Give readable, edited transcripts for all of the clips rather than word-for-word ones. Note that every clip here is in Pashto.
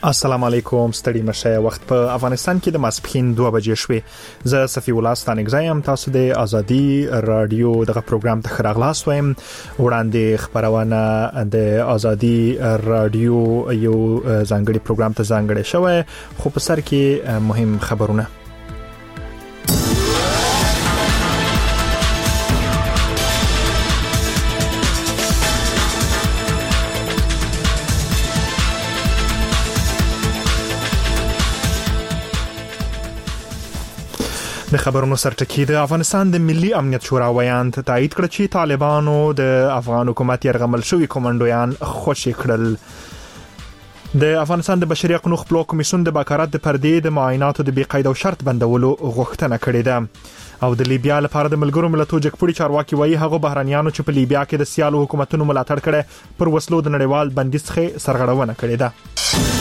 السلام علیکم ستړي مشه وخت په افغانستان کې د ماسپخین 2 بجې شوې زه صفی الله ستانګزایم تاسو د ازادي رادیو دغه پروګرام ته خراغلاس وایم وړاندې خبرونه د ازادي رادیو یو ځانګړي پروګرام ته ځانګړي شوی خو په سر کې مهم خبرونه د خبرونو سرټکی د افغانستان د ملي امنیت شورا ویان تایید کړ چې طالبانو د افغان حکومت يرغمل شوی کمانډویان خوشی کړل د افغانستان د بشري حقوقو خپلو کمیسیون د بکارت د پردې د معایناتو د بې قید او شرط بندولو غوښتنه کړې ده او د لیبیا لپاره د ملګرو ملتونو جګپړي چارواکي وایي هغه بهرانيانو چې په لیبیا کې د سیالو حکومتونو ملاتړ کړي پر وسلو د نړیوال بندیز څخه سرغړونه کړې ده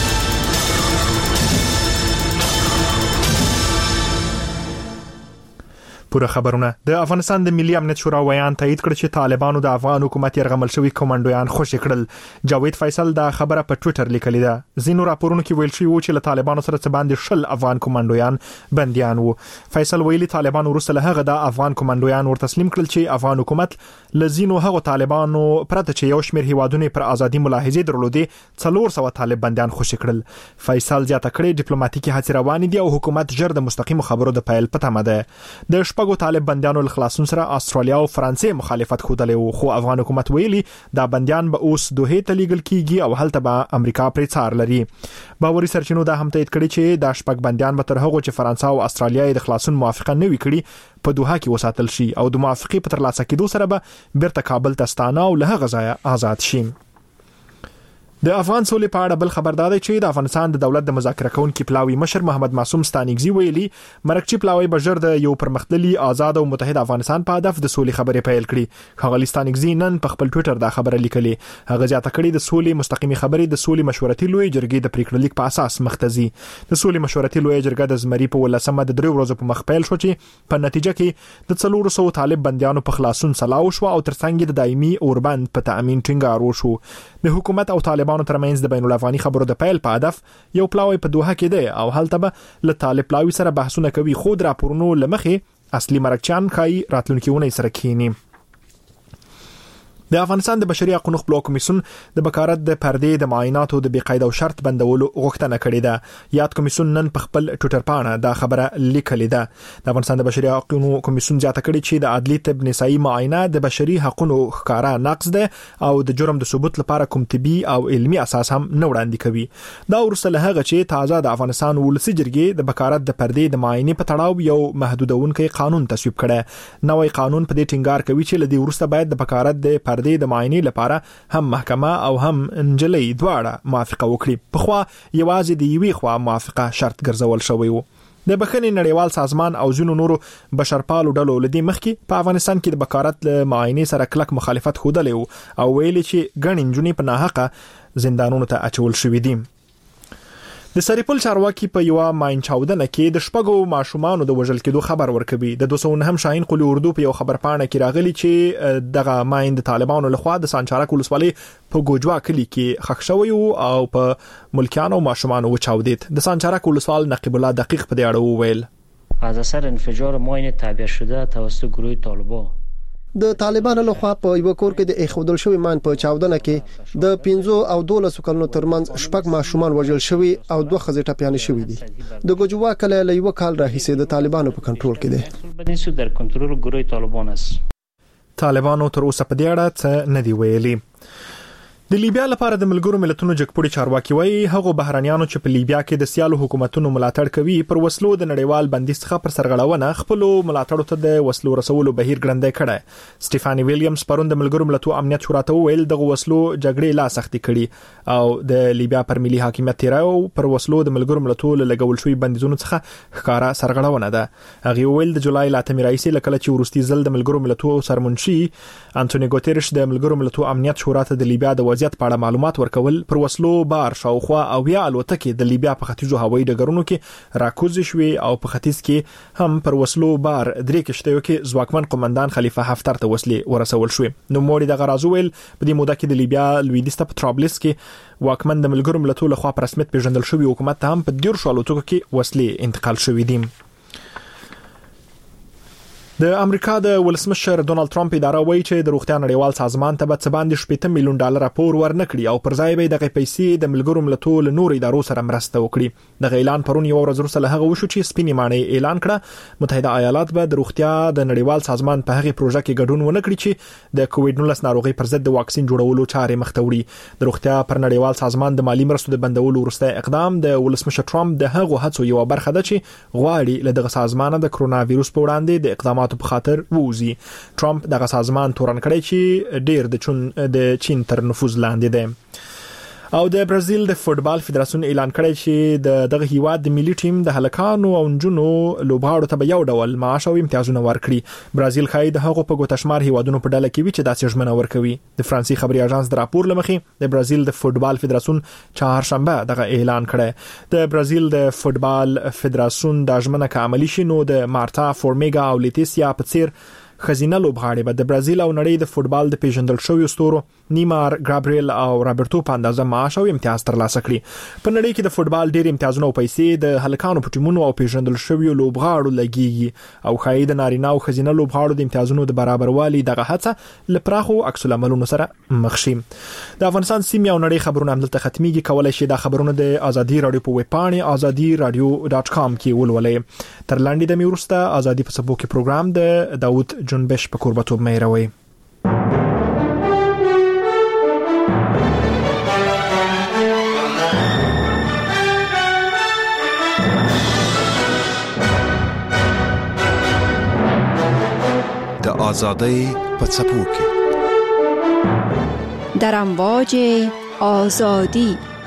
پوره خبرونه د افغانستان د ملي امنیت شورا ویان تایید کړ چې طالبانو د افغان حکومت يرغمل شوی کمانډویان خوشی کړل جاوید فیصل دا خبره په ټوئیټر لیکلې ده زینو راپورونو کې ویل شوی و چې له طالبانو سره څه باندې شل افغان کمانډویان بنديان وو فیصل ویلي طالبانو وروسته هغه د افغان کمانډویان ور تسلیم کړل چې افغان حکومت لزینو هغه طالبانو پرته چې یو شمېر هیوادونه پر ازادي ملاحظه درلودې 400 طالب بنديان خوشی کړل فیصل زیاته کړې ډیپلوماټیکي هڅې روانې دي او حکومت جرد مستقیم خبرو د پایل پته مده د شپږو طالب بنديانو خلاصون سره استرالیا او فرانسې مخالفت خوده خو افغان حکومت ویلي دا بنديان به اوس دوه ته لیږل کیږي او هلته به امریکا پرې څار لري باوري سرچینو دا هم تایید کړي چې دا شپږ بنديان به تر هغه چې فرانسه او استرالیا د خلاصون موافقه نه وکړي په دوحه کې وساتل شي او د موافقه په ترلاسه کېدو سره به بیرته کابل ته ستانه او له هغه ځای آزاد شي د افغان سولې په اړه بل خبردار دی چې د افغانستان د دولت د مذاکره کوونکي پلاوی مشر محمد معصوم ستانګزي ویلي مرکچی پلاوی بجر د یو پرمختللي آزاد او متحد افغانستان په هدف د سولې خبرې پیل کړي خغلی ستانګزي نن په خپل ټوئیټر دا خبره لیکلې هغه ځاته کړي د سولې مستقیمي خبرې د سولې مشورتي لوی جرګې د پریکړه لیک په اساس مختزي د سولې مشورتي لوی جرګه د زمري په ولسمه د 3 ورځې په مخ پیل شو چې په نتیجه کې د 400 طالب بنديانو په خلاصون سلاو شو او ترڅنګ د دایمي اوربند په تامین ټینګار وشو د حکومت او طالبانو ترمنځ د بین الافغاني خبرو د پیل په هدف یو پلاوی په دوحه کې دی او هلته به له طالب پلاوی سره بحثونه کوي خود راپورونو لمخې اصلي مرکچان خای راتلونکیونه سره کینی د افغانستان د بشري حقوقو خپلو کمیسیون د بکارت د پردې د معایناتو د بې قید او شرط بندولو غوښتنه کړې ده یاد کمیسیون نن په خپل ټوئیټر باندې دا خبره لیکلې ده د افغانستان د بشري حقوقو کمیسیون ځاته کړي چې د عدلي طب نسایي معاینه د بشري حقوقو ښکارا نقض ده او د جرم د ثبوت لپاره کوم طبي او علمي اساس هم نه وړاندې کوي دا ورسره هغه چې تازه د افغانستان ولسی جرګې د بکارت د پردې د معاینې په تړاو یو محدودونکو قانون تصویب کړي نوې قانون په دې ټینګار کوي چې لدی ورسره باید د بکارت د د معاینې لپاره هم محکمه او هم انجلۍ دواړه موافقه وکړي په خوا یوازې د یوې خوا موافقه شرط ګرځول شوی وو د بخښنې نړیوال سازمان او ځینو نورو بشرپالو ډلو لدی مخکې په افغانستان کې د بکارت له معاینې سره کلک مخالفت خوده او ویلي چې ګڼ انجونې په ناحقه زندانونو ته اچول شوې دي د سریپل چارواکي په یو ماین چاودنه کې د شپږو ماشومان د وژل کېدو خبر ورکوي د 209 هم شاهین قلی اردو په یو خبر پاڼه کې راغلي چې دغه ماین د طالبانو لخوا د سانچارک ولسوالۍ په ګوجوا کلی کې خښ شوی او په ملکیانو ماشومان وچاودید د سانچارک ولسوال نقیب الله دقیق په دې اړه وویل از اثر انفجار ماین تعبیه شده توسط گروه طالبان د طالبانو لخوا په یو کور کې د اخودل شوی مان په چاودنه کې د 15 او 12 کلونو ترمنځ شپږ ماشومان وژل شوی او 2 ښځې ټپيانې شوې دي د ګوجوا کله له یو کال راهیسې د طالبانو په کنټرول کې دي بدین در کنټرول گروه طالبان است طالبانو تر اوسه په دې اړه څه نه دی ویلي د لیبیا لپاره د ملګرو ملتونو جګپړي چارواکي وایي هغه بهرانيانو چې په لیبیا کې د سیالو حکومتونو ملاتړ کوي پر وسلو د نړیوال بندیز څخه پر سرغړونه خپل ملاتړو ته د وسلو رسولو بهیر ګرندې کړه سټيفاني ویلیامز پرون د ملګرو ملتونو امنیت شورا ته ویل د وسلو جګړې لا سختي کړي او د لیبیا پر ملي حاکمیت تیراو پر وسلو د ملګرو ملتونو لګول شوی بندیزونو څخه ښکارا سرغړونه ده هغه ویل د جولای لاتمې رئیس لکه چې ورستي ځل د ملګرو ملتونو سرمنشي انټونی ګوتيرش د ملګرو ملتونو امنیت شورا ته د لیبیا د وضعیت په اړه معلومات ورکول پر وسلو بار شاوخوا او یا الوتکې د لیبیا په ختیځو هوایي ډګرونو کې راکوز شوې او په ختیځ کې هم پر وسلو بار 3 کشتیو کې ځواکمن قومندان خلیفه حفتر ته وسلې ورسول شوې. نو موري د غرازو ویل په دې موده کې د لیبیا لویدیځ ته په طرابلس کې واکمن د ملګرو ملتونو لخوا په رسمیت پیژندل شوی حکومت ته هم په 10 الوتکو کې وسلې انتقال شوې دي. د امریکا د ولسمشر ډونالد ټرمپ اداره وایي چې د روغتیا نړیوال سازمان ته به څه باندې $80 میلیون پور ورنکړي او پر ځای به دغه پیسې د ملګرو ملتونو نور ادارو سره مرسته وکړي. دغه اعلان پرون یو ورځ وروسته له هغه وشو چې سپینې ماڼۍ اعلان کړه متحده ایالات به د روغتیا د نړیوال سازمان په هغه پروژه کې ګډون ونکړي چې د کووډ-19 ناروغي پر ضد د واکسین جوړولو چارې مخ ته وړي. د روغتیا پر نړیوال سازمان د مالی مرستو د بندولو وروسته اقدام د ولسمشر ټرمپ د هغو هڅو یو برخه ده چې غواړي له دغه سازمان د کرونا وایروس په وړاندې د اقداماتو په خاطر ټرمپ دغه سازمان تورن کړی چې ډیر د چین تر نفوذ لاندې دی. او د برازیل د فوتبال فدراسیون اعلان کړی چې دغه هیواد د ملي ټیم د هلکانو او نجونو لوبغاړو ته یو ډول معاش او امتیازونه ورکړي. برازیل خای د هغو په ګوتشمار هیوادونو په ډله کې وی چې داسې ژمنه ورکوي. د فرانسې خبري اژانس د راپور لمخې د برازیل د فوتبال فدراسیون چهارشنبه دغه اعلان کړی. د برازیل د فوتبال فدراسیون د ژمنه کاملی شنو د مارتا فورمیګا او لیتیسیا په څیر خزینه لوبغاړي به د برازیل او نړۍ د فوتبال د پیژندل شوی ستورو نیمار، ګابریل او رابرټو په اندازه معاش او امتیاز ترلاسه کړي. په نړۍ کې د فوتبال ډېر امتیازونه او پیسې د هلکانو په ټیمونو او پیژندل شوی لوبغاړو لګيږي او خای د نارینه او خزینه لوبغاړو د امتیازونو د برابروالي دغه هڅه لپاره عکس العملونو سره مخ شي. د افغانستان سیمه او نړۍ خبرونه همدلته ختميږي. کولای شي دا خبرونه د ازادي رادیو په ویب پاڼه azadi-radio.com کې ولولئ. تر لاندې د میورسته ازادي په سبو کې پروګرام د داوود جنبش په قربتوب مې راوي. د آزادۍ په څپو کې در امواج آزادی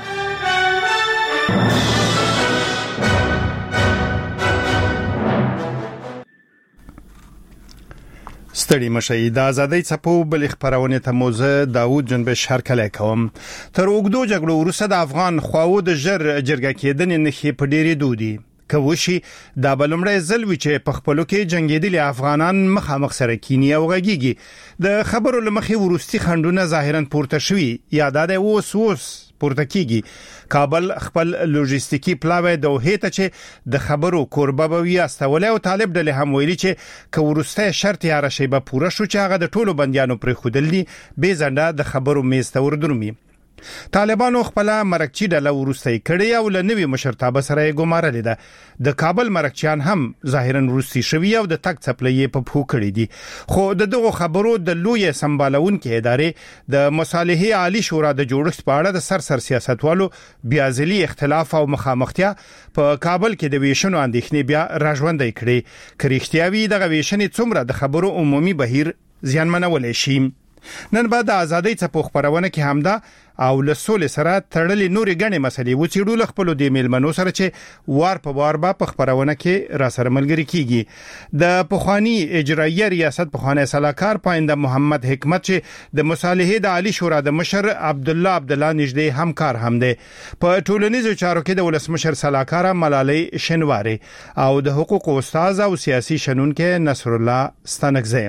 ستړي مشي. د آزادۍ څپو بل خبرونه ته موزه داوود جنبش هرکله کوم. تر اوګدو جګړو وروسته د افغان خواو د جرګه کېدنې نخې په ډېرې دودي کوشي دا بلمړی ځلوي چې په خپلو کې جنگیدلي افغانان مخامخ سره کینی او غږیږي. د خبرو لمخې ورستي خندونه ظاهرا پورته شوي یا د اوس پورته کیږي. کابل خپل لوجستیکی پلاوی دوه ته چې د خبرو کوربه وي استولې او طالب ډلې هم ویلي چې کورسته شرط یا راشي به پوره شو چې هغه د ټولو بنديانو پر خودلني به زنده د خبرو میسته وردرمي. طالبانو خپل مرکچی ډله ورسته کړي او لنوي مشرتابه سره ګمارل دي. د کابل مرکچیان هم ظاهرا روسي شوی او د تک څپلې په پخو کړي دي. خو دغه خبرو د لوی سمبالون کې ادارې د مصالحې عالی شورا د جوړښت په اړه د سر سیاستوالو بیا ځلي اختلاف او مخامختیا په کابل کې د ویشنو اندېښنې بیا راژوندې کړي. کریختیاوی د ویشنې څومره د خبرو عمومي بهیر زیانمنول شي. نن بعد د آزادۍ څخه خبرونه کې همدا او له سولې سره تړلې نورې غنې مسلې و چې ډول خپل د میلمنو سره چې وار په وار په خبرونه کې را سره ملګری کیږي. د پخوانی اجرایي ریاست پخوانی سلاکار پاینده محمد حکمت چې د مصالحې د عالی شورا د مشر عبد الله نږدې همکار هم دی. په ټولنیزو چارو کې د ولسمشر سلاکار ملالۍ شنواری او د حقوق استاد او سیاسي شنونکو نصر الله ستانکزی.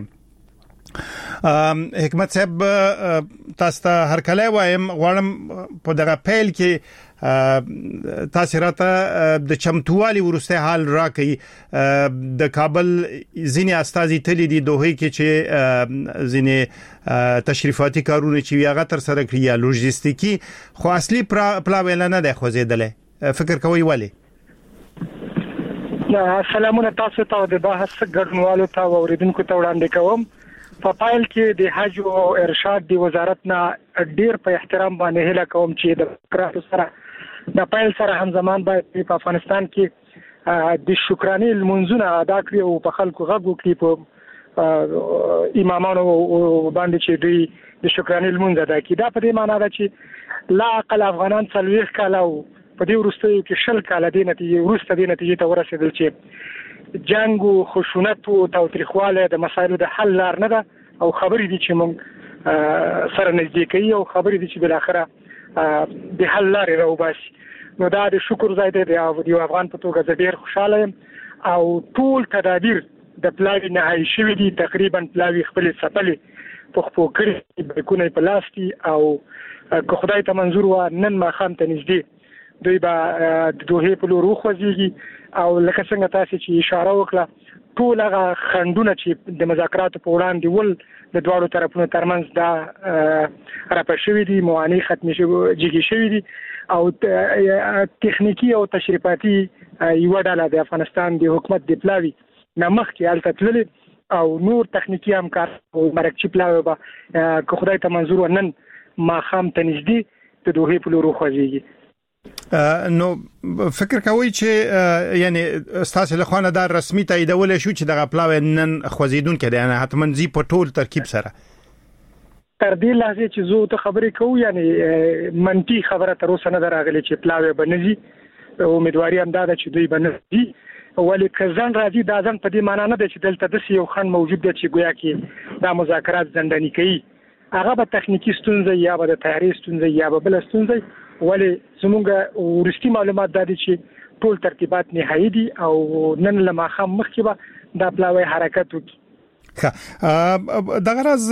حکمت صاحب تاسو ته هر کله وایم غواړم په دغه پیل کې تاسو راته د چمتووالي ورسته حال راکې د کابل ځینې استازي تللی دي دوه کې چې ځینې تشریفاتي کارونه چې هغه تر سره کړی یا لوجستیکی خو اصلي پلاوی نه ده خوځیدله. فکر کوي ولی سلامونه تاسو ته د بحث ګډونوالو ته او اوریدونکو ته وړاندې کوم. په پایل کې د حج او ارشاد دی وزارت نه ډیر په احترام باندې هله کوم چې د فکراتو سره د پایل سره همزمان باید په افغانستان کې د شکرانه المنزونه ادا کړي او په خلکو غږ وکړي په امامانو باندې چې دوی د شکرانه المنزه ادا کړي. دا په دې معنی ده چې لا اقل افغانان 40 کال او په دې ورستیو کې 10 کال د نتیجې ورسته د نتیجې ته ورسېدل چې جنگ او خشونت او تاوتریخواله د مسایلو د حل لار نه ده او خبرې دي چې موږ سره نږدې کوي او خبرې دي چې بل اخره د حل لارې راوباسي. نو دا د شکر ځای دی د یو افغان په توګه زه ډیر خوشاله یم او ټول تدابیر د پلاوي نهایی شوي دي. تقریبا پلاوي خپل سپلې په خپل کړي بیکونه په لاس دي او که خدای ته منظور و نن ماښام ته نږدې دوی به د دوحې په لور وخوځېږي او لکه څنګه تاسو چې اشاره وکړه ټول هغه خنډونه چې د مذاکراتو په وړاندې ول د دواړو طرفونو ترمنځ دا راپه شوي دي، موانع ختمې جګې شوي دي او تخنیکی او تشریفاتي یو ډله د افغانستان د حکومت د پلاوي نمخ کې هلته تللې او نور تخنیکی همکار او مرکچي پلاوي به که خدای ته منظور و نن ماښام ته نږدې د دوحې په لور وخوځېږي. نو فکر کوي چې یعنی ستاسو له خوا دا رسمي تاییدول شو چې دغه پلاوی نن خوځیدونکو دی، یعنی حتمن زی په ټول ترکیب سره تر دې لحظه چې زه ته خبرې کوم یعنی منفي خبره تر اوسه نه راغلي چې پلاوی بنځي. امیدواري هم دا ده چې دوی بنځي، ولی کزن راځي دا ځن په دې معنی نه ده چې دلته د یو خن موجود دی چې گویا کې دا مذاکرات زنداني کوي. هغه به تخنیکی ستونزې یا به د تیاری ستونزې یا به بل ستونزې، ولی زموږ ورستي معلومات دا دي چې ټول ترتیبات نهایی دي او نن له ماښام مخکې به دا پلاوی حرکت وکړي. دغه راز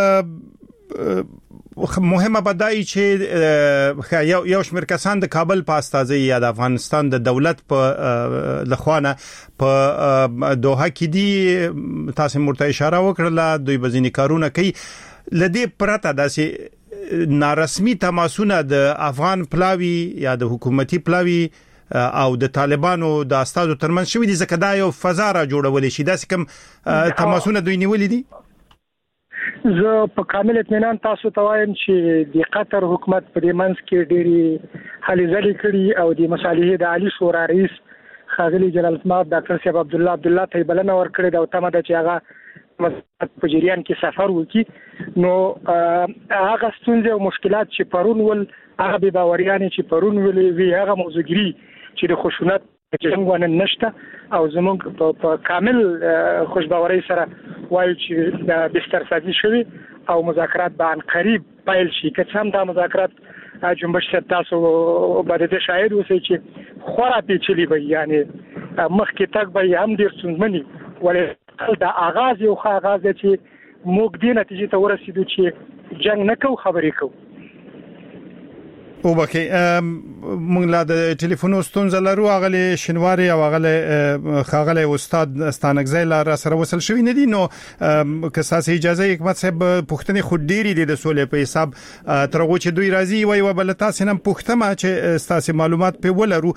مهمه بدای چې یو شمېر کسان د کابل په استازي یا د افغانستان د دولت په لخوانه په دوحه کې دي. تاسو مرته اشاره وکړه دوی بزینی کارونه کوي. لدی پرته داسې نارسمي تماسونه د افغان پلاوی یا د حکومتي پلاوی او د طالبانو د استادو ترمنځ شوې دي، ځکه دا یو فضا را جوړولې شي. داسې کوم تماسونه دوی نیولې دي؟ زه په کامل اطمینان تاسو ته وایم چې د قطر حکومت په دې منځ کې ډېری هلې ځلې کړي او د مصالحې د عالی شورا رئیس ښاغلي جلال المآب ډاکټر صاحب عبدالله ته بلنه ورکړې ده او تمه ده چې هغه په جریان کې سفر وکړي. نو هغه ستونزې او مشکلات چې پرون ول هغه به باوریانې چې پرون وی هغه موضوعګری چې د خشونت جنګ ونه نشته او زموږ په کامل خوشباوري سره وایي چې د بستر سازي شوی او مذاکرات به ان قریب پیل شي. که څه هم دا مذاکرات جنبش تاسو باندې د شاهد اوسئ چې خورا پیچلي وي، یعنی مخکې تک به هم ډیر ستونزمني، ولې دا آغاز یو ښه آغاز دی چې موږ دې نتیجې ته ورسېدو چې جنگ نه کوو، خبرې کوو. او بکی مونږ لا د ټلیفون ستونزه لرو. اغلی شنواری او اغلی استاد ستانکزی لا را سره وصل شوی ندی. نو که تاسو اجازه حکمت صاحب پوښتنه خود ډیری دي د سولې په حساب ترغه چې دوی راضي وي او بل تاسو نن پوښتنه چې تاسو معلومات په ولرو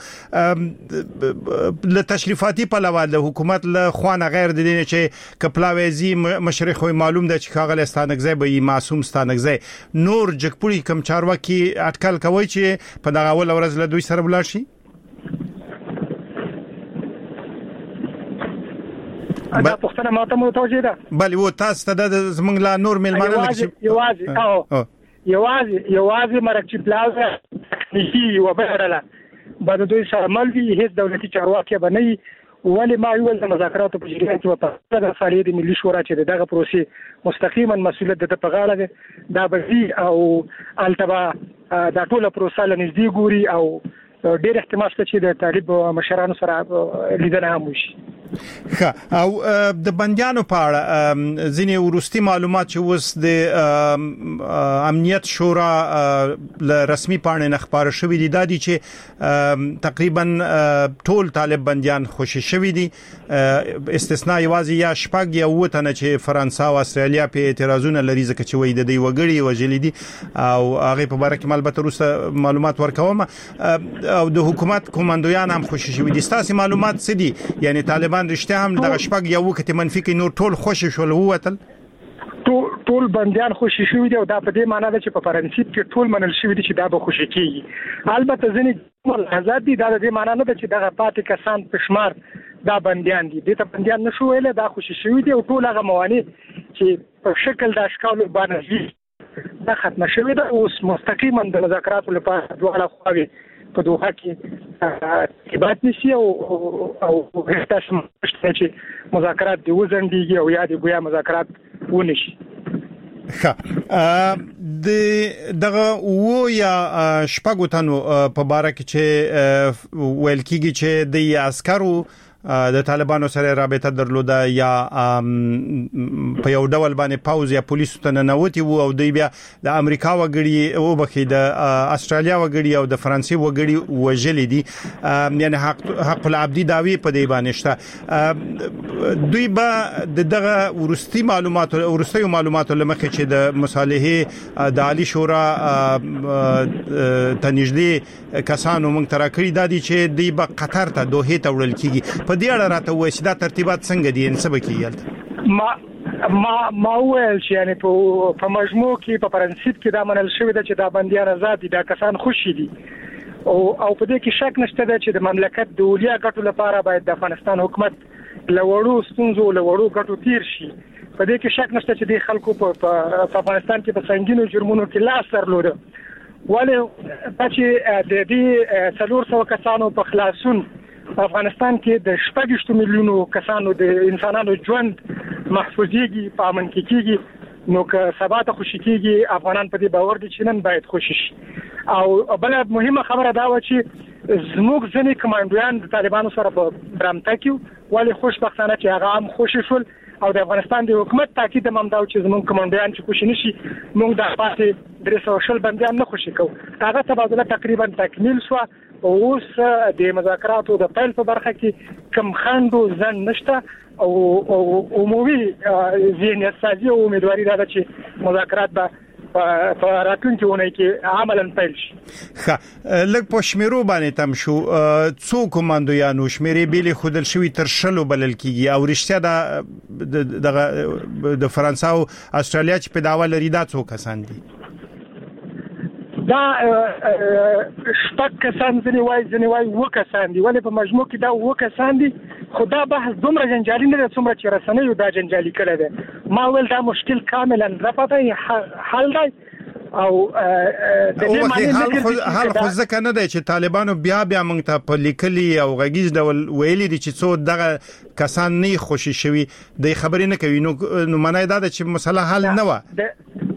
له تشریفاتي په لور د حکومت له خوانه غیر دي چې کپلاویزي مشرق معلوم ده چې اغلی ستانکزی به معصوم ستانکزی نور جګپوري کم چارواکي اټکل کوي چې په دغه اول ورځ له دوی سره ولاړ شي. دا پوښتنه ماته متوجه ده. بله و تاسو ته د زمنګ لا نور ملمانه یوازې مرکچي پلاوی تخنیکی و بهرله بعد دوی سره ملوي هیڅ دولتي چارواکي بنئ. ولی ما یول د مذاکراتو په جریان کې په د فعالیت ملي شورا چې دغه پروسې مستقیما مسؤلیت د په غاړه ده دا بزی او التبا دا ټوله پروسه لنږدې ګوري او ډېر احتمال شته چې د طالب مشرانو سره لیدنه هم وشي. او د بندیانو په اړه ځینې ورستي معلومات چې اوس د امنیت شورا له رسمي پاڼې نه خبره شوې دي دا دي چې تقریبا ټول طالب بندیان خوشي شوي دي، استثناء یوازې یا شپږ یا اووه تنه چې فرانسه او استرالیا په اعتراضونه لري ځکه چې وایي د دوی وګړي وژلي دي او هغه په اړه کې البته وروسته معلومات ورکوم. او د حکومت کوماندویان هم خوشي شوي دي. ستاسو معلومات څه دي؟ یعنی طالبان رښتیا هم دغه شپږ یو وخت منفي کې نور ټول خوشي شول ووتل؟ ټول بندیان خوشي شوي دي او دا په دې معنی ده چې په پرنسيپ کې ټول منل شوي دي چې دا به خوشي کیږي. البته ځینې آزاد دي دا د دې معنی نه ده چې دغه پاتې کسان په شمار دا بندیان دي. دې ته بندیان نشو ویل، دا خوشي شوي دي او ټول هغه موانع چې په شکل د اشکال باندې دا ختم شوي ده. اوس مستقیما د مذاکراتو لپاره دواړه خواوې په دوحه کې ارتباط نشي او هیڅ چې مذاکرات دی وزندګي او یا دی ګویا مذاکرات ونشي. دغه و یا شپږو تنو په باره کې چې ویل کېږي چې د عسکرو د طالبانو سره رابطه درلوده یا په یو ډول باندې پاوز یا پولیسو ته ننوتي وو او دوی بیا د امریکا وګړي او بخي د استرالیا وګړي او د فرانسې وګړي وژلې دي یعنی حق العبدي داوی په دی باندې شته دوی به دغه ورستي معلومات لمخې چې د مصالحه د عالی شورا تنجدي کسانو مونږ ترا کړی د دي چې دی به قطر ته دوه ته وړل کیږي په دې اړه راته وایي چې دا ترتیبات څنګه دي ان سبا کېږي ما ویل چې یعنی په مجموع کې په پرنسيپ کې دا منل شوی دی چې دا بنديان آزاد دي دا کسان خوشي دي او په دې کې شک نشته چې د مملکت د اولیا ګټو لپاره باید د افغانستان حکومت لوړو ستونزو لوړو ګټو تیر شي په دې کې شک نشته چې د خلکو په افغانستان کې په سنگینو جرمونو کې لاس درلوده ولې چې د دې 400 کسانو په خلاصون افغانستان کې د 6 میلیونو کسانو د انسانانو ژوند محفوظيږي په امن کې کېږي نو که سبا ته خوشی کېږي افغانان په دې باور دي چې نن باید خوشی شي او بل مهمه خبره دا و چې زموږ ځینې کمانډویان د طالبانو سره په برامته کې ولې خوشبختانه چې هغه هم خوشی شول او د افغانستان د حکومت تاکید هم دا چې زموږ کمانډویان چې خوشی نشي موږ د پاتې 300 بنديان نه خوشی کوو هغه تبادله تقریبا تکمیل شو اوس د مذاکراتو د پیل په برخه کې کم خندو ځن نشته او عمومي ذهنیت سازي او امیدواري ده چې مذاکرات به په راتلونکي ونې کې عملاً پیل شي. لږ په شمیرو باندې تم شو څو کمانډویانو شمیرې بیل خودل شوی تر شلو بلل کیږي او رښتیا د فرانسې او استرالیا چې په داوا لري دا څو کسان دي دا شپږ کسان ځنی وای و کسان دي ولې په مجموع کې دا و کسان دي خدا بحث دومره جنجالي نه څومره چې رسنۍ دا جنجالي کړي ده ما ول دا مشکل کاملا رفته حل دی او د دې معنی حل خو ځکه نه دی چې طالبانو بیا مونږ ته په لیکلي او غږیز ډول ویلي دي چې څو دغه کسان نه خوشي شوي د خبرې نه کوي نو معنی دا ده چې مسله حل نه و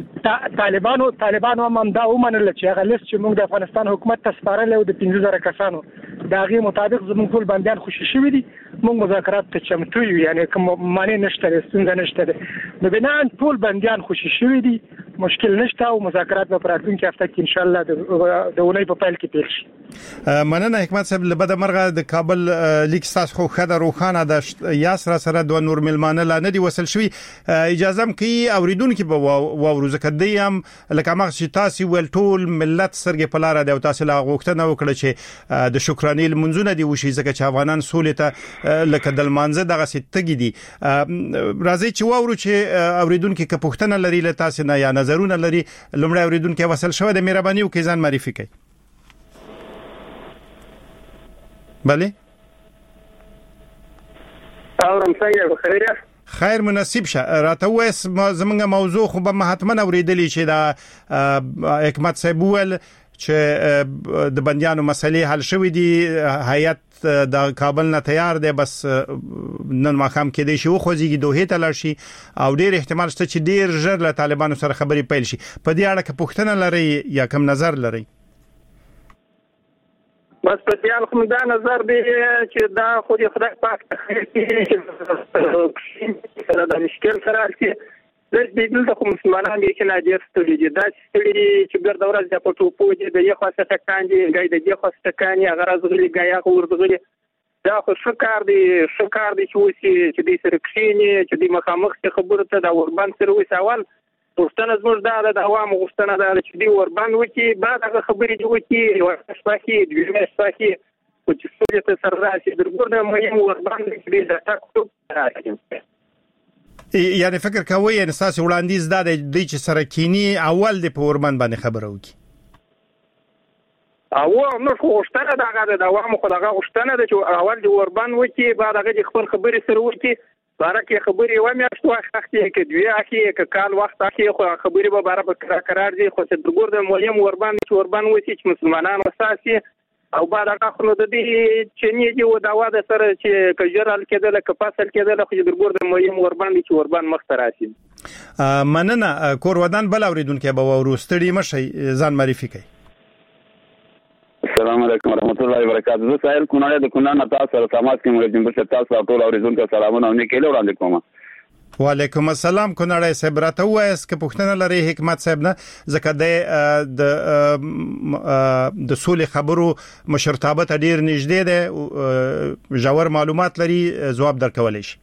طالبانو هم دا ومنل چې هغه لیست چې موږ د افغانستان حکومت ته سپارل او د 15000 کسانو دا غي مطابق زموږ ټول بنديان خوشي شوي دي موږ مذاکرات ته چمتو یو یعنی کوم معنی نشته ستونزه نشته نو بنا ټول بنديان خوشي شوي دي مشکل نشته او مذاکرات په راتلونکي هفته کې ان شاء الله د ونې په پیل کې پیل شي مننه حکمت صاحب لبد مرغه د کابل لیک تاسو خو خدای روخانه د یاسر سره د نور ملمانه لا نه دی وصل شوی اجازه م کوي اوریدونکو په وروزه کدیم لکه ما چې تاسو ول ټول ملت سرګ په لار دی او تاسو لا غوښتنه وکړه چې د شکرانې منځونه دی وشي ځکه چې افغانان سولې ته لکه د منځه دغه ستګي دي راځي چې وورو چې اوریدونکو کې پوښتنه لري له تاسو نه یا نظرونه لري لمړی اوریدونکو وصل شوی د مهرباني او کې ځان معرفي کوي بله اورم څنګه بخیر خیر مناسب شه راته وس زمونږ موضوع خو به مهاتمن اوریدلی چې دا حکمت صاحب ول چې د بنديانو مسلې حل شوې دي هیئت د کابل نه تیار دی بس نن ماخام کې دی شو خوځيږي دوه ته لشي او ډیر احتمال شته چې ډیر ژر له طالبانو سره خبرې پیل شي په دې اړه کې پوښتنه لري یا کوم نظر لري بس په دې اړه کوم دا نظر دی چې دا خو دې خدای پاک ته دا مشکل سره چې د دې د مسلمانانو کې نه ډیر ستړي دي دا چې ګرد ورځ د پټو پوجي د یو خاصه ټکان دي ګای د یو خاصه ټکان یا غرض غلي ګایا ورغلي دا خو شکار دي چې وسی چې دې سره کښینی چې دې مخامخ خبره ته دا وربان سره وسی اول غوښتنه زموږ دا د عوامو غوښتنه ده چې دی وربان وکي بعد هغه خبرې دی وکي یو شپاکي دوی شپاکي او چې څه ته سره راشي درګورنه مې وربان دې د تاکو راځي یعنی فکر کوي ان اساس وړاندیز دا دی چې سره کینی اول د پورمن باندې خبره وکي او نو غوښتنه دا د عوامو خو دا غوښتنه ده چې اول دی وربان وکي بعد هغه خپل خبرې سره وکي بارکه خبرې و مې اشتو اخته کې دوی اخی کې کال وخت اخی خو خبرې به بار قرار دي خو چې دګور د مولیم وربان وسی چې مسلمانانو اساسي او بعد هغه خو د دې چې نه دی و دا واده سره چې کجرال کېدل ک فصل کېدل خو دګور د مولیم وربان چې وربان مختراسي مننه کور ودان بل اوریدونکو به ورستړي مشي ځان معرفي کوي. السلام علیکم ورحمۃ اللہ وبرکاتہ. زه سائل کونړ د کونړ تاسو سره سماج کې مې جنب تاسو ټول اوریدونکو سلامونه او نیکه وړاندې کوم. وعلیکم السلام کونړ صاحب راته وایس که پښتنه لري حکمت صاحب نه ځکه د سولې خبرو مشرتابه ډیر نږدې ده ژور معلومات لري جواب درکولای شي.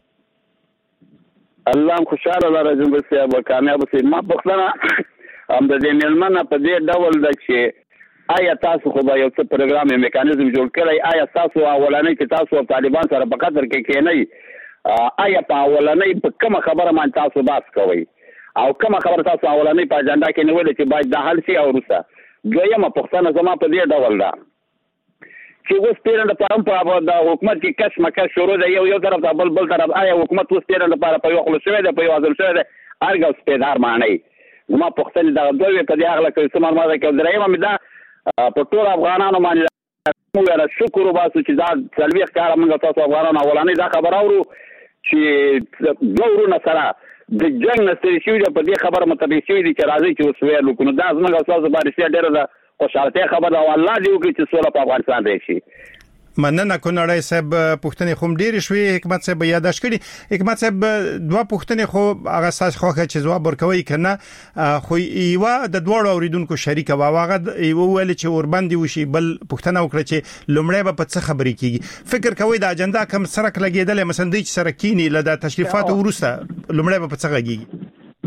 الله خوشاله لاره جنب صاحب کامیاب سي. ما پښتنه هم د دې ملمنه په دې ډول ده چې آیا تاسو خو به یو څه پروګرام میکانیزم جوړ کړئ؟ آیا تاسو اولنۍ چې تاسو طالبان سره په قطر کې کېنئ آیا په اولنۍ په کومه خبره باندې تاسو باس کوئ او کومه خبره تاسو اولنۍ په اجنډا کې نیولې چې باید د حل شي او وروسته دویمه پوښتنه زما په دې ډول ده چې اوس پیرنډ لپاره د حکومت کې کشمکش شروع ده یو طرف ته بل طرف آیا حکومت اوس پیرنډ لپاره په یو خلو شوی ده په یو ځل شوی ده ارګو سپیدار معنی زما پوښتنه دا دوی په دې اړه کې څه معلومات کوي. درېمه مې دا په ټول افغانانو باندې موږ شکر وباسو چې دا څلويخ کار موږ تاسو افغانانو اولانې دا خبر اورو چې دورونه سره د جنگ نستری شوی په دې خبره متفق شوی دي چې راځي چې وسوي لکه دا زموږ تاسو باندې ډېر ده خوشاله خبره او الله دې وکړي چې سوله په افغانستان راشي. مننه کونړی صاحب پښتنې خوم ډیر شوي حکمت صاحب یاداش کړي. حکمت صاحب دوه پښتنې خو هغه اساس خوخه چې جواب ورکوي کنه خو یو د دوړو اوریدونکو شریک واغه یو ویل چې اوربندي وشي بل پښتنه وکړه چې لومړی به په څه خبرې کیږي. فکر کوي د اجنډا کم سرک لګیدل مثلا د سرکینی لدا تشریفات ورسته لومړی به په څه غږیږي.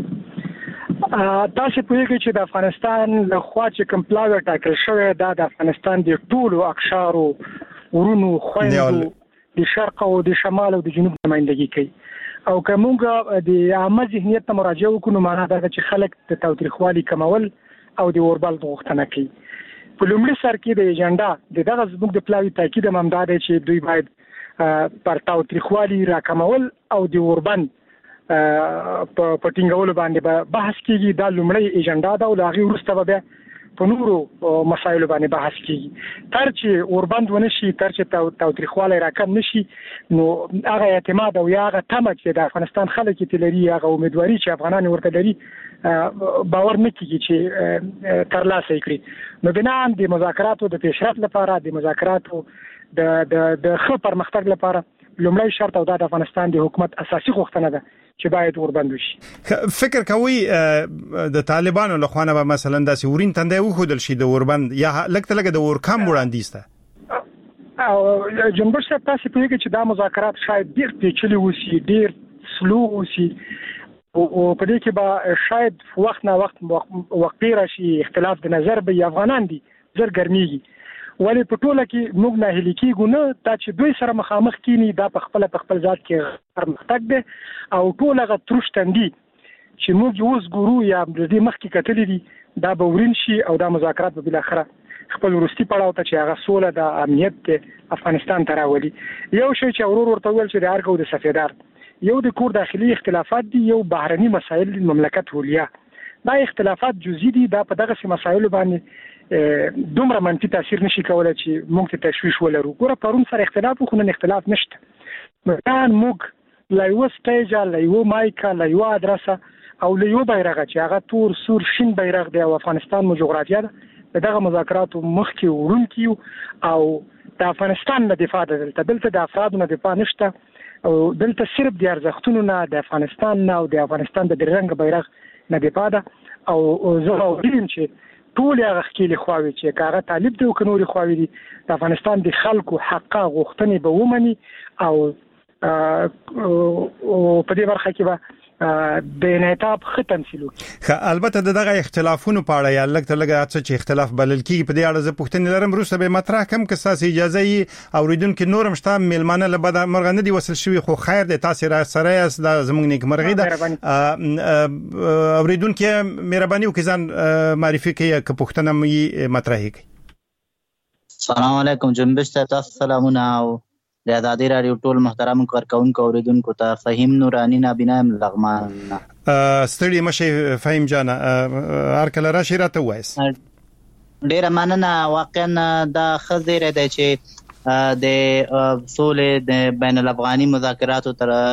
تاسو په یوه چې د افغانستان له خوا چې کوم پلاوی ټاکل شوی دا د افغانستان د ټولو اقشارو ورونو خويندو د شرق او د شمال او د جنوب نمائندګي کوي او کومګه د عامه ذهنیت ته مراجعه وکړو معنا دا چې خلک د تاوتریخوالي کمول او د اوربل غوښتنه کوي. په لومړي سر کې د اجنډا دغه زموږ د پلاوی تاکید ممداد چې دوی باید پر تاوتریخوالي راکمول او د اوربن په ټینګولو باندې بحث کیږي. دا لومړی اجنډا دا او هغه وروسته به په نورو مسایلو باندې بحث کیږي تر چې اوربند ونشي تر چې تاوتریخوالی راکم نشي نو هغه اعتماد او هغه تمه چې د افغانستان خلک لري هغه امیدواري چې افغانان ورته لري باور نه کیږي چې ترلاسه کړي. نو بنان د مذاکراتو د پیشرفت لپاره د مذاکراتو د ښه پرمختګ لپاره لومړی شرط او د افغانستان د حکومت اساسي غوښتنه ده چې باید اوربند وشي. فکر کوي د طالبانو له خوا به مثلا د سورین تندې وخدل شي د اوربند یا لکه د اورکم وړاندیز ته او جنبش صاحب تاسو په یوه چې دا مذاکرات شاید ډیر پیچلي وسی ډیر سلو وسی او په دې کې به شاید وخت نه وخت وقتی راشي اختلاف د نظر به افغانان دي زر ګرميږي ولی په ټوله کې موږ نه هلي کېږو نه تا چې دوی سره مخامخ کینی دا په خپل ذات کې پرمختګ ده او ټول هغه ترشتندي چې موږ اوس ګورو یا د دې مخکې کتلې دي دا به ورین شي او دا مذاکرات به بل اخره خپل ورستي پړاو ته چې هغه سوله د امنیت افغانستان ته راولي. یو شی چې ورته ویل چې د ارګو د سفیدار یو د کور داخلي اختلافات دي یو بهرني مسایل د مملکت ولیا دا اختلافات جزئی دي دا په دغه مسایلو باندې دومره منفي تاثیر نشي کولای چې موږ ته تشویش ولرو. ګوره پرون سره اختلاف خو نه اختلاف نشته مکان موږ لا یو سټیج لا یو مایکا لا یو ادرسه او لا یو بیرغ چې هغه تور سور شین بیرغ دی او افغانستان مو جغرافیه ده دغه مذاکراتو مخکې ورونکیو او د افغانستان نه دفاع دلته د افرادو نه دفاع نشته او دلته صرف د ارزښتونو نه د افغانستان نه او د افغانستان د رنګ بیرغ نه دفاع ده او زه وایم چې ټول هغه خېل خواوي چې کاغه طالب دی او کنوري خواوي دي د افغانستان د خلکو حقه غوښتنې به ومني او په دې برخه کې به د انعطاف ختم شلو. البته دغه اختلافونو په اړه یا لکه چې اختلاف بلل کیږي په دې اړه زه پوښتنه لرم روسه به مطرح کم که تاسو اجازه یې اوریدونکو نورم شته میلمانه له بد مرغ نه دی وصل شوی خو خیر د تاسو را سره است د زمونږ نیک مرغی ده اوریدونکو مهرباني وکړئ ځان معرفي کړئ که پوښتنه مې مطرح کړئ. السلام علیکم جنبش تاسو سلامونه او د ازادي رادیو ټول محترم کارکونکو اوریدونکو ته فهیم نورانی نابینا لغمان ستړي مشه فهیم جان هر کله راشي راته وایس ډیر مننه. واقعا دا خزر دی چې د سولې د بین الافغاني مذاکراتو تر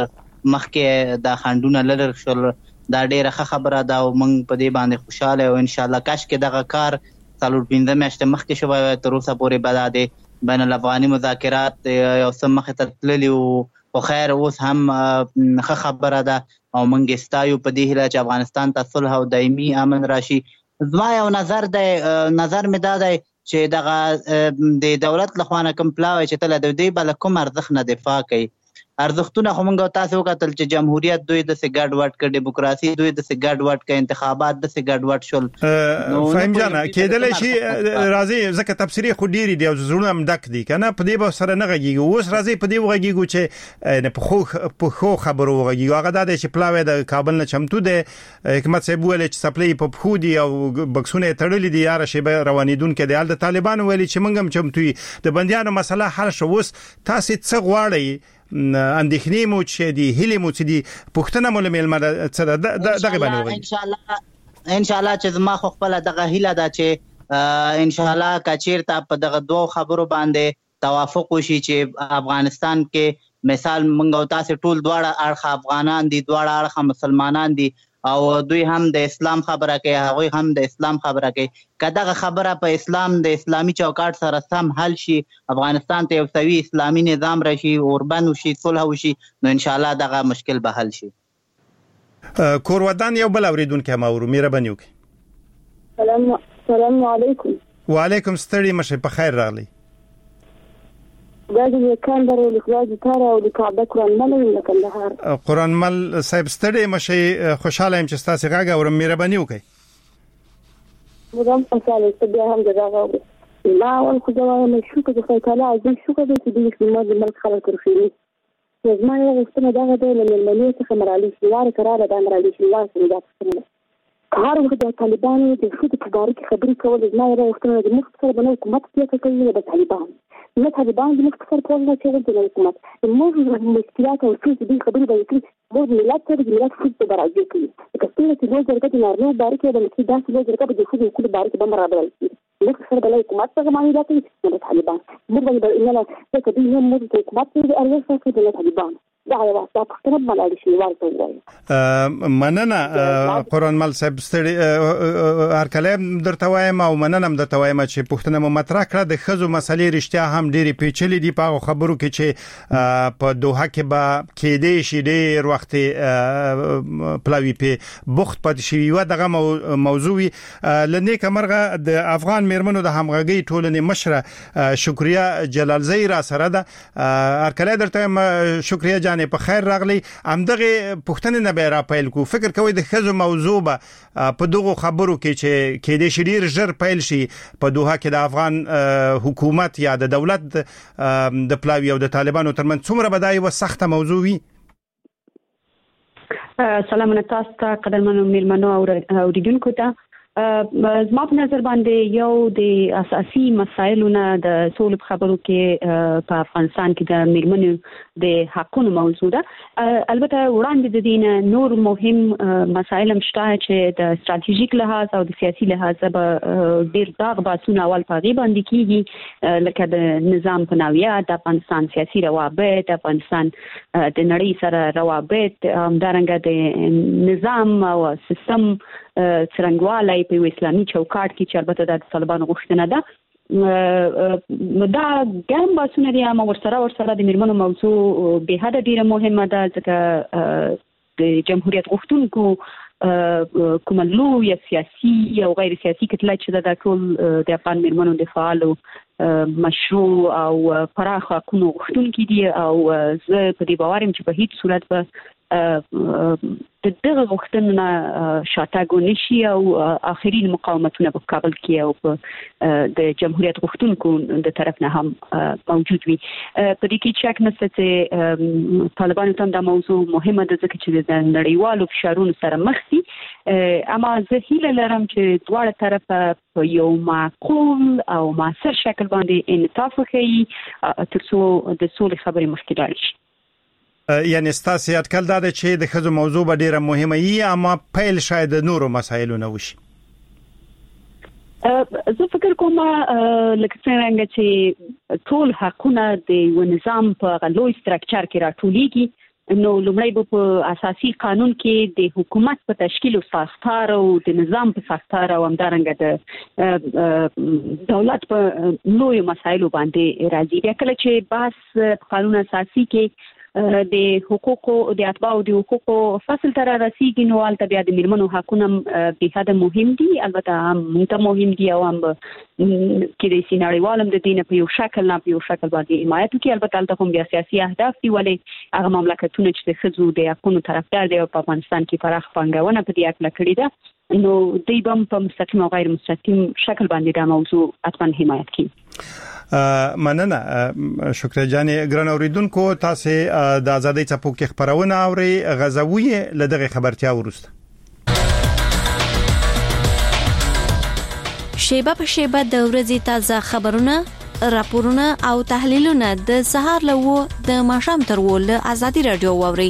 مخکې د خندونه لرل شول دا ډیره ښه خبره ده او موږ په دې باندې خوشاله او ان شاء الله کاش کې دغه کار 4-5 میاشتې مخکې شوی تر اوسه پورې به د بین الافغاني مذاکرات یو څه مخې ته تللي خو خیر اوس هم ښه خبره ده او موږ ستایو په دې هیله چې افغانستان ته صلح او دایمي امن راشي. زما یو نظر مې دا دی چې دغه د دولت لخوا نه کوم پلاوی چې تل د دې بل کوم ارزښت نه دفاع کوي ارزښتونه خو موږ تاسو وکتل چې جمهوریت دوی د سګډ وټ ک ډیموکراسي دوی د سګډ وټ ک انتخابات د سګډ وټ شول فهم جانا کېدل شي راځي ځکه تفسیری خو ډیری دی او زړونه هم ډک دي کنه په دې به سره نه غږیږي اوس راځي په دې وغږیږي چې نه په خو خبرو وغږیږي هغه د چې پلاوی د کابل نه چمتو دی حکومت صاحب ویل چې سپلای په خو دي او بکسونه تړلې دي یاره شی به روانیدون کې د طالبان ویل چې موږ هم چمتو د بنديانو مسله حل شو اوس تاسو څه غواړئ اندېښنې مو چې دی هلي مو چې دی پښتنه مول ملمه څه دغه باندې ان شاء الله چې زما خو خپل دغه هیله ده چې ان شاء الله کچیر ته په دغه دوه خبرو باندې توافق وشي چې افغانستان کې مثال موږ تاسو ټول دواړه اړخ افغانان دي دواړه اړخ مسلمانان دي او دوی هم د اسلام خبره کوي هغه هم د اسلام خبره کوي کداغه خبره په اسلام د اسلامي چوکاټ سره سم حل شي افغانستان ته یو سوي اسلامي نظام راشي اوربن وشي صلح وشي نو ان شاء الله دغه مشکل به حل شي. کور ودان یو بل اوریدونکو ماورو مهرباني وکړئ. السلام علیکم. وعلیکم ستړي مشه په خیر راغلی. دا د کاندر او اخراج کار او د کعبه قرآن مل د کندهار قرآن مل صاحب ستړي مشه خوشاله يم چې تاسو غاګه او مهرباني وکړئ. مدام خوشاله ست بیا هم دغه لا اول خو دا نه شو کې خو تعالی عزیز شو کې چې د خدمت ملک خلک ورخي زما یو غوښتنه دا ده چې ملي څخه مرالي شوار کراله د مرالي شوار سره دا څه هر وخت د طالبانو د شوت په اړه کې خبرې کول زما یو غوښتنه د مخ سره بنو حکومت کې کوي د طالبان نه طالبان د مخ سره کول نه چې د حکومت موږ مشکلات او څه دي خبرې به کوي موږ ملت ته د ملت څخه په راځي کوي کله چې موږ درته د نارنو بارکه د ملي داسې موږ درته د خو د کل بارکه به مرابل موږ سره د حکومت څخه معنی راځي د طالبان موږ به ان لا څه کوي موږ د حکومت د ارزښت څخه د طالبان دا یو تاسو ته ملالي شي ورته مننه قرآن مل صاحب ستړي هر کلام درته وایم او مننه درته وایم چې پښتنه مو مطرح کړه د خزو مسلې رښتیا هم ډېری پیچلې دي په خبرو کې چې په دوحه کې به کېدې شي ډېر وخت پلاوی په بوخت پد شي و دغه موضوع لنیک مرغه د افغان میرمنو د همغږي ټولنې مشره شکریا جلالزی را سره ده هر کله درته شکریا په خیر راغلی همدغه پښتنه نه به را پیل کو فکر کوي د خزو موضوع په دغه خبرو کې چې د شریر ژر پیل شي په دوحه کې د افغان حکومت یا د دولت د پلاوی او د طالبانو ترمن څومره بدای و سخت موضوع وي. سلام تاسو ته قدرمنو میلمنو او اوریدونکو ته زما په نظر باندې یو د اساسي مسایلونو د سولې خبرو کې په افغانستان کې د میرمنو د حقونو موضوع ده. البته وړاندې د دین نور مهم مسایل هم شته چې د ستراتیژیک لحاظ او د سیاسي لحاظ به ډیر داغ باسونه اول په غي باندې کیږي لکه د نظام په نوعیت د افغانستان سیاسي روابط د افغانستان د نړۍ سره روابط همدارنګه د نظام او سیستم څرنګوالی په اسلامي چوکاټ کې چې البته د طالبانو غوښتنه ده دا ګرم باسونه دي اما ورسره د میرمنو موضوع به حد ډیره مهمه ده ځکه د جمهوریت غوښتونکو کوم لوی سیاسي او غیر سیاسي کتله چې د ټول د افغان میرمنو د فعالو مشروع او پراخ حقوقو غوښتونکي دي او زه په دې باور یم چې په هیڅ صورت به د دغه غوښتنه شاتګ نشي او اخرین مقاومتونه په کابل کې او د جمهوریت غوښتونکو د طرف نه هم موجود وي. په دې کې شک نشته چې طالبانو ته دا موضوع مهمه ده ځکه چې د نړیوالو فشارونو سره مخ دي اما زه هیله لرم چې دواړه طرفه په یو معقول او موثر شکل باندې انعطاف وکړي ترڅو د سولې خبرې مخکې لاړ شي. یعنی ستاسو اټکل دا ده چې د خزو موضوع به ډیره مهمه وي اما پیل شاید نورو مسایلو نه وشي. زه فکر کوم لکه څنګه چې ټول حقونه د نظام په لوی سټرکچر کې راټولېږي نو لومړی په اساسي قانون کې د حکومت په تشکیل او ساختار او د نظام په ساختار او همدارنګه د دولت په نوې مسایلو باندې راځي. بیا کله چې بحث قانون اساسي کې د حقوقو د اتباع او د حقوقو فصل تر رسیدي نو البته بیا د میرمنو حقونه به حد مهم دي، البته هم مهم دي او هم کې د سیناریوالم د دینه په یو شکل باندې حمایت کوي. البته البته هم بیا سیاسي اهداف دي، ولی هغه مملکتونه چې د ښځو د حقوقو طرفدار دي او په افغانستان کې پراخ پانګونه په دې اړه کړې ده، نو دوی هم په مستقیم او غیر مستقیم شکل باندې دا موضوع حتما حمایت کوي. مننه شکر جانې. ګران اوریدونکو، تاسو د ازادۍ څپو کې خبرونه اوري. غزوی لدغه خبرتیا ورسته شیبه په شیبه د ورځې تازه خبرونه، راپورونه او تحلیلونه د سهار له د ماښام تر ول ازادي رادیو ووري.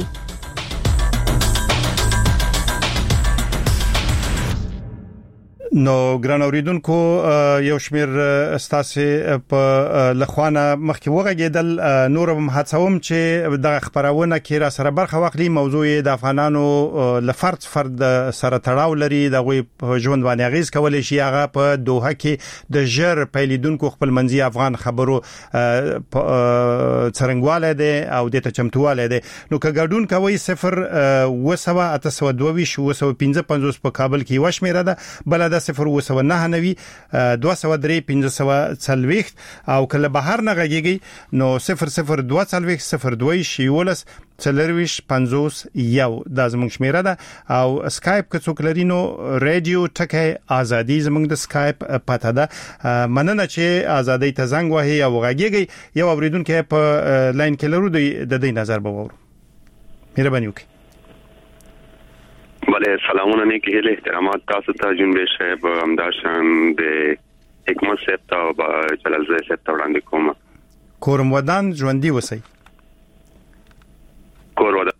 نو ګران اوریدونکو، یو شمیر استاسه په لخوانه مخکې وغږیدل، نور هم هڅوم چې د خبرونه کې را سره برخه واخلي. موضوع د افغانانو لفرد سره تړاو لري، د غوي په ژوند باندې غیز کولای شي. هغه په دوحه کې د ژر پیلیدونکو خپل منځي افغان خبرو څرنګواله ده او د چمتواله ده. نو که ګډون کوي 0 په کابل کې وشمیره ده، بل د 0 203 او کله بهر نه غږیږي نو 002 شیولس څلرويش 50 یو د زموږ شمیره ده. او اسکایپ که څوک لري نو رادیو ټکی ازادي زموږ د اسکایپ پته ده. مننه چې ازادي ته زنګ وهي او غږیږي. یو اوریدونکو په لاین کې لرو د دې نظر به وورو. مهرباني وکړئ. بله سلامونه نیکی هیله احترامات تاسو ته جنبه شیب امداشان د حکمت صاحب ته او جلال زای صاحب ته وړاندې کوم. کورم ودان ژوندۍ وسی. کور ودان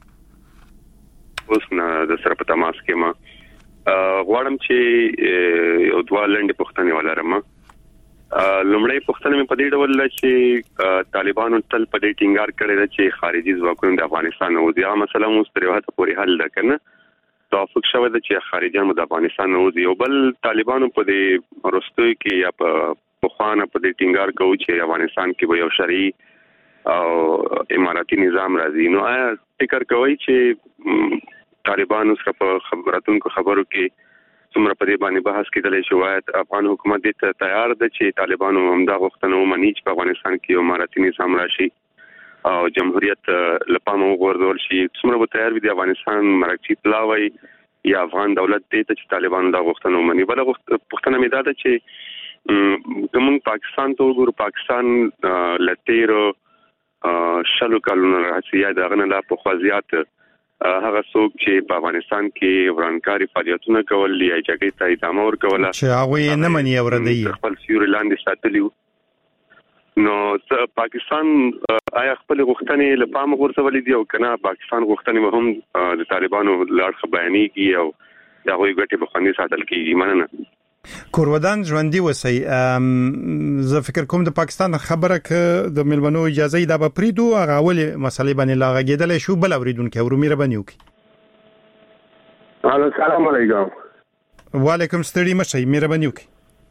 اوس نه د سره په تماس کې ما غواړم چې یو دوه لنډې پوښتنې ولرم. لومړی پوښتنه مې په دې ډول ده چې طالبانو تل په دې ټینګار کړی دی چې خارجي ځواکونه د افغانستان او د مثلا اوس تر یو حد پورې حل ده کنه توافق شوی دی چې خارجيان د افغانستان او د یو بل طالبانو په دې ورستوي کې یا په خوانه په دې ټینګار کوي چې افغانستان کې به یو شرعي او اماراتي نظام راځي. نو آیا فکر کوي چې طالبانو سره په خبرو کې څومره په دې باندې بحث کېدلی چې افغان حکومت دې تیار دی چې طالبانو همدا غوښتنه ومني چې په افغانستان کې اماراتي نظام راشي او جمهوریت لپاره وګورځول شي؟ څومره به تیار وي د افغانستان مرکزی پلاوی یا افغان دولت دې ته چې طالبانو دا غوښتنه ومني؟ بل غوښتنه مې دا ده چې کوم پاکستان ته وګورو، پاکستان لتیرو شلو کلونو راځي دا غنه لا په خوازيات هغه څوک چې په افغانستان کې ورانکاري فعالیتونه کول یا جګړې ته ادامه ورکول چې هغه نه مني اوردی خپل سیوري لاندې ساتلی. نو پاکستان آیا خپل غوښتنې لپاره ورسولې دي او کنه پاکستان غوښتنې هم د طالبانو لړ خبرانی کی او دا غوي ګټه په خوندې ساتل کیږي؟ مننه. کوروادان ژوندۍ وسی. زه فکر کوم د پاکستان خبره ک د ملمنو اجازه د به پریدو هغه اول مسلې باندې لاغېدل شو. بل اوریدونکو ورو مهرباني وکړي. السلام علیکم. وعلیکم ستړي مشي مهرباني وکړي.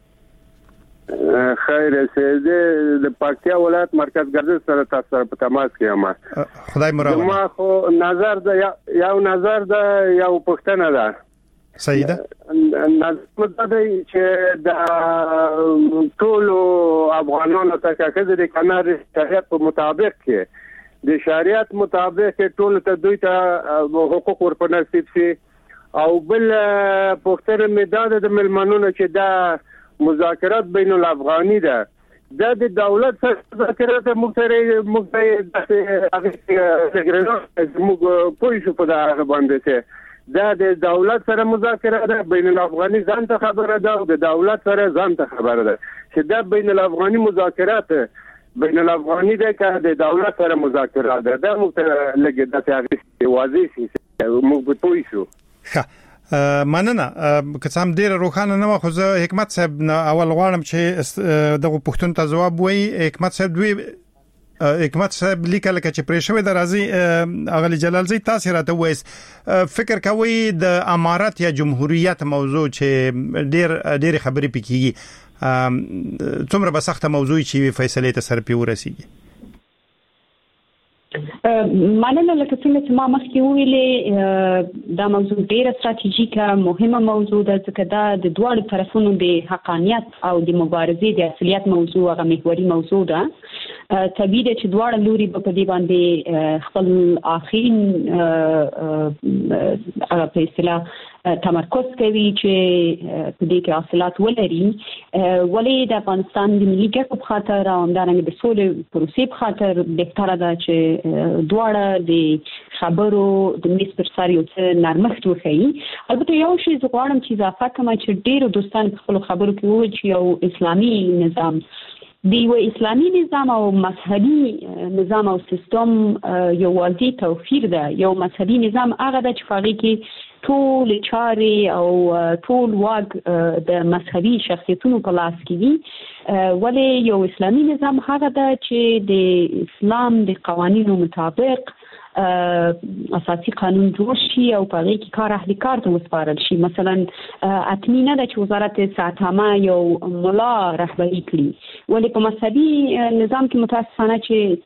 خیر سه د پکتیا ولایت مرکز ګرځي سره تاسو سره په تماس کې یم. خدای مراوه. ما خو نظر د یو نظر د یو پښتنه ده. صحیح ده. نظر د چې د ټول افغانانو ته کېږي د قانون شریعت په مطابق کې د شریعت مطابق ټول ته دوی ته حقوق ورپنه نصیب شي. او بل پښتنه مداد د ملمنونو چې دا مذاکرات بین الافغانی ده د دولت سره مذاکرات موږ هغه پولیسو په هغه باندې ته د دولت سره مذاکرات ده بین الافغانی ځان ته خبره ده او د دولت سره ځان ته خبره ده چې دا بین الافغانی مذاکرات بین الافغانی ده که د دولت سره مذاکرات ده دا موږ ته لګي د هغه واضح شي موږ په پولیسو. مننه. که څه هم ډیر روښانه نه خو زه حکمت صاحب اول غواړم چې دغه پښتون ته جواب وایي. حکمت صاحب دوی حکمت صاحب لیکل چې پرېښوي د راځي اغلی جلال زی تاسو راته وایس فکر کوي د امارات یا جمهوریت موضوع چې ډېر خبرې پکېږي څومره به سخته موضوع چې فیصله ته سر پی ورسیږي مننه لکه څنګه چې ما مخکې ویلې دا موضوع ډېره ستراتیژیکه مهمه موضوع ده ځکه دا د دواړو طرفونو د حقانیت او د مبارزې د اصلیت موضوع هغه محوري موضوع ده طبیعي ده چې دواړه لوري په دې باندې خپل اخین هغه په اصطلاح تمرکز کوي چې په دې کې حاصلات ولري ولې د افغانستان د ملي ګټو په خاطر او همدارنګه د سولې پروسې په خاطر بهتره ده چې دواړه د خبرو د میز پر سر یو څه نرمښت وښیي. البته یو شی زه غواړم چې اضافه کړم چې ډېرو دوستانو په خپلو خبرو کې وویل چې یو اسلامي نظام د یو اسلامي نظام او مذهبي نظام او سیستم یو واضح توپیر ده. یو مذهبي نظام هغه ده چې هغه کې ټول چارې او ټول واګ د مذهبي شخصیتونو په لاس کې دي ولې یو اسلامي نظام هغه ده چې د اسلام د قوانینو مطابق اساسي قانون جوړ شي او په هغه کې کار اهل کار ته وسپارل شي. مثلا اتمی نه ده چې وزارت صحت یو ملا رهبری کړي ولې په مذهبي نظام کې متاسفانه چې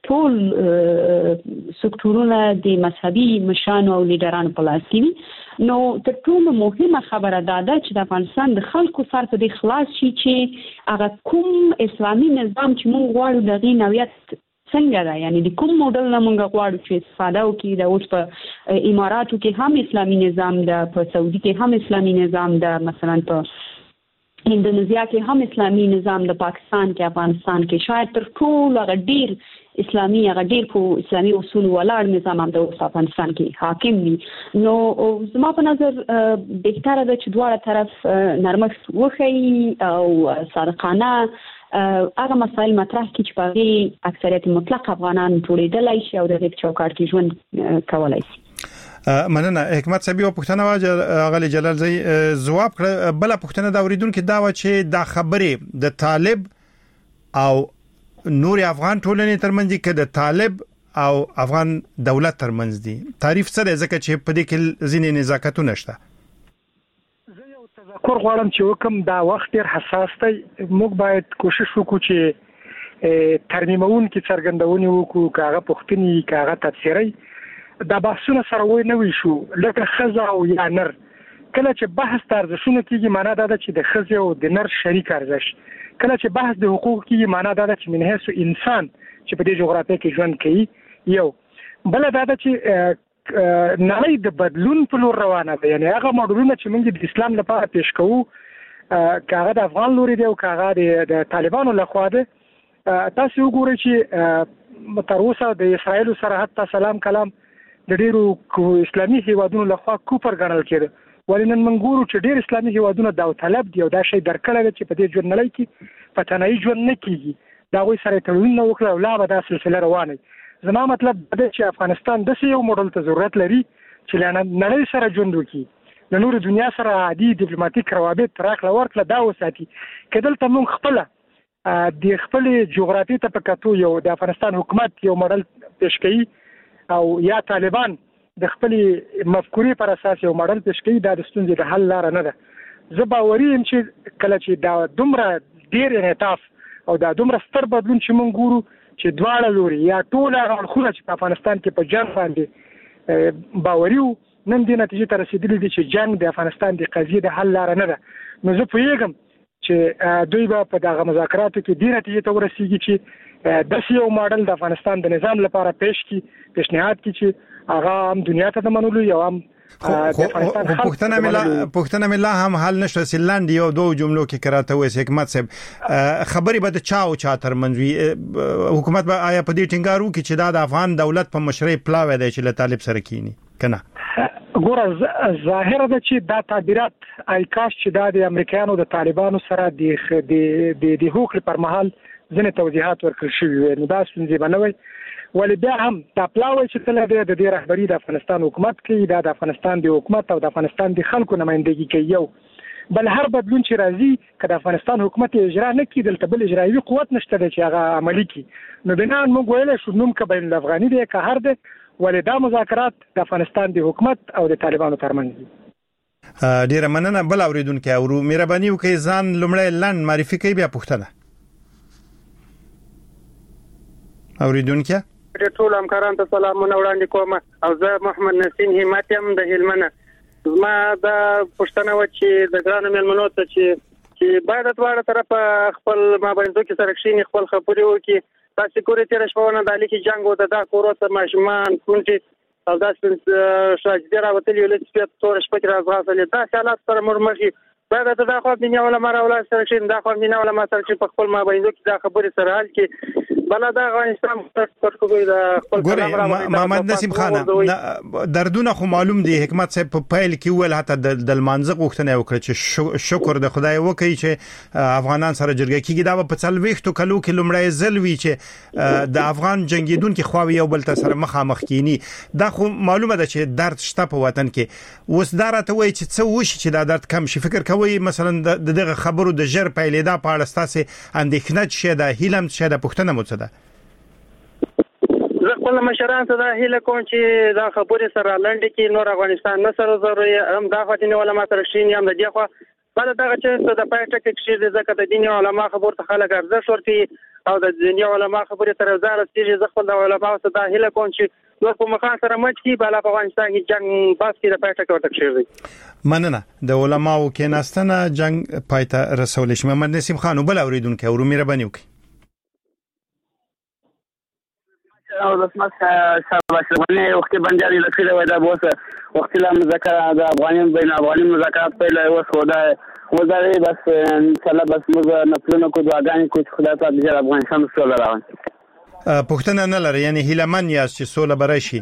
ټول سکتورونه د مذهبي مشرانو او لیډرانو په لاس کې دي. نو تر ټولو مهمه خبره دا ده چې د افغانستان د خلکو سر په دې خلاص شي چې هغه کوم اسلامي نظام چې موږ غواړو د غي نوعیت څنګه ده یعنی د کوم موډل نه موږ غواړو چې استفاده وکړي د اوس په اماراتو کې هم اسلامي نظام ده په سعودي کې هم اسلامي نظام ده مثلا په اندونیزیا کې هم اسلامي نظام ده پاکستان کې افغانستان کې شاید تر ټولو هغه ډیر اسلامي هغه ډیر په اسلامي اصول ولاړ نظام هم د افغانستان کې حاکم وي. نو زما په نظر بهتره ده چې دواړه طرف نرمښت وښيي او صادقانه هغه مسایل مطرح کړي چې په هغې اکثریت مطلق افغانان ټولېدلی شي او د هغې په چوکاټ کې ژوند کولی شي. مننه حکمت صاحب یو پوښتنه واجه اغلی جلال زی ځواب کړ. بل پوښتنه دا اوریدونکو دا و چې دا خبرې د طالب او نور افغان ټولنې ترمنځ کې د طالب او افغان دولت ترمنځ دي تعریف څه دی ځکه چې په دې کې ځینې نزاکتونه شته. تذکر غواړم چې وکم دا وخت ډیر حساس دی. موږ باید کوشش وکړو چې ترمیمون کې څرګندونې وکړو کاغه پښتني کاغه تفسیري دا بحثونه سره وای نه وي شو لکه خزه او یا نر کله چې بحث ارزښتونه کیږي معنا دا ده چې د خزه او د نر شریک ارزښت کله چې بحث د حقوق کیږي معنا دا ده چې من هیڅ انسان چې په دې جغرافیه کې ژوند کوي یو بل دا ده چې نړۍ د بدلون په لور روانه ده. یعنی هغه موډلونه چې موږ د اسلام لپاره پیش کوو کاغه د افغان لوري دی او کاغه د طالبانو لخوا ده. تاسو وګورئ چې تر اوسه د اسرایل سره حتی سلام کلام د ډیرو اسلامي هیوادونو لخوا کوپر ګڼل کېده ولنن منګورو چې ډیر اسلامي هیوادونو دا طلب دی او دا شی درکړل چې په دې ژوند نه لکې په تنهایی ژوند نه کیږي دا وایي سره تړون وکړه او لا به دا سلسله روانه. زما مطلب دا چې افغانستان د یو موډل ته ضرورت لري چې نړۍ سره ژوند وکړي د نور دنیا سره عادي ډیپلوماټیک روابط راکړه ورکړه دا وساتي کله ته موږ خپل د خپل جغرافیې ته پکاتو یو د افغانستان حکومت یو موډل پیش کړي او یا طالبان د خپل مفکورې پر اساس یو موډل پیش کړي دا د ستونزې د حل لار نه ده. زه باوري یم چې کله چې دا دومره ډیر انعطاف او دا دومره ستر بدلون چې موږ ګورو چې دواړه لوري یا ټول اړخونه چې په افغانستان کې په جنگ باندې باوري نن دې نتیجې ته رسیدلي دي چې جنگ د افغانستان د قضیې د حل لار نه ده. نو زه پوهیږم چې دوی به په دغه مذاکراتو کې دې نتیجې ته ورسیږي چې د یو ماډل د افغانستان د نظام لپاره پیشنهاد کړي چې هغه هم دنیا ته د منلو یو هم پښتنه ملا هم حل نشو سیلاند یو دوه جملو کې کراته وې حکمت صاحب خبري به چا او چا ترمنځ حکومت به آیا په دې ټینګارو کې چې د افغان دولت په مشرۍ پلاوي دی چې له طالب سره کینی کنه ګوره ظاهر ده چې دا تعبیرات الکاش چې د امریکایانو د طالبانو سره د حقوق پر مهال ځنې توضیحات ورکړل شوی نو دا څنګه بنوي ولې بیا هم دا پلاوي چې تل د دې رهبری د افغانستان حکومت کوي دا د افغانستان د حکومت او د افغانستان د خلکو نمائندګي کوي یو بل هر بدلون چې راځي کله افغانستان حکومت اجرا نه کړي دلته بل اجرایي قوت نشته چې هغه عملی کړي نو بنا موږ ویل شو نوم کې بین الافغاني دی که هر دی ولې دا مذاکرات د افغانستان د حکومت او د طالبانو ترمنځ دي ډیره مننه بل اوریدونکو او مهرباني وکړئ ځان لمړی لاند معرفي کوي بیا پوښتنه اوریدونکو ټول همکاران ته سلامونه وړاندې کوم او زه محمد نسیم همت يم د هلمند زما د پښتنه و چې د ګرانو ملمنو ته چې باید دواړه طرف خپل مابينځو کې سره شي خپل خبرې وکړي تاسو ګورئ چې رښتونه د لیکي جنگ او د کوروته ماشمان کونټي او داسې شاجدي راوتلی ولې چې تور شپه راځي دا حالات سره مرمشي باید د خپل دنیا علماء راول سره شي د خپل دنیا علماء سره چې په خپل مابينځو کې دا خبرې سره حل کې بل دا افغانستان ترکوي د خپل محمد نسیم خان دردونه خو معلوم دي حکمت صاحب په پیل کې ول حتی د منځق وختنه وکړه چې شکر د خدای وکړي چې افغانان سره جرګه کیږي دا په څلويختو کلو کې لمړی زلوي چې د افغان جنگیدونکو خو یو بل تر سره مخامخ کینی دا خو معلومه ده چې درد شته په وطن کې وسدارته وای چې څه وشي چې دا درد کم شي فکر کوي مثلا دغه خبرو د جر پیلیدا په اړه ستاسو اندېښنه شه د هیلم شه د پښتنه مو ده زه خپل مشران ته دا هیله کوم چې دا خبرې سره لنډ کې نور افغانستان نه سره ضروري هم دا خاطر علماء سره شین هم د دې خو بعد دا چې د پایټه کې چې ځکه د دین علماء خبر ته خلک ارزښت ورکړي او د دین علماء خبرې سره زاره چې زه خپل د علماء سره دا هیله کوم چې نور په مخان سره مټ کې بل افغانستان کې جنگ باس کې د پایټه کې ورته کېږي مننه د علماء کې ناستنه جنگ پایته رسول شي محمد نسیم خان بل اوریدونکو او مهرباني وکړي او د سمات شاباشونه وخت بنجاري لکه وای دا بوسه وخت لا مذاکره د افغانان بین افغاني مذاکرات پیل او خدا وزاري بس ان شاء الله بس موږ نپلونو کو دعاګانې کوي خدای ته د افغانستان سره راوړي پښتنه نه لري یعنی هیلمن یا چې سوله برای شي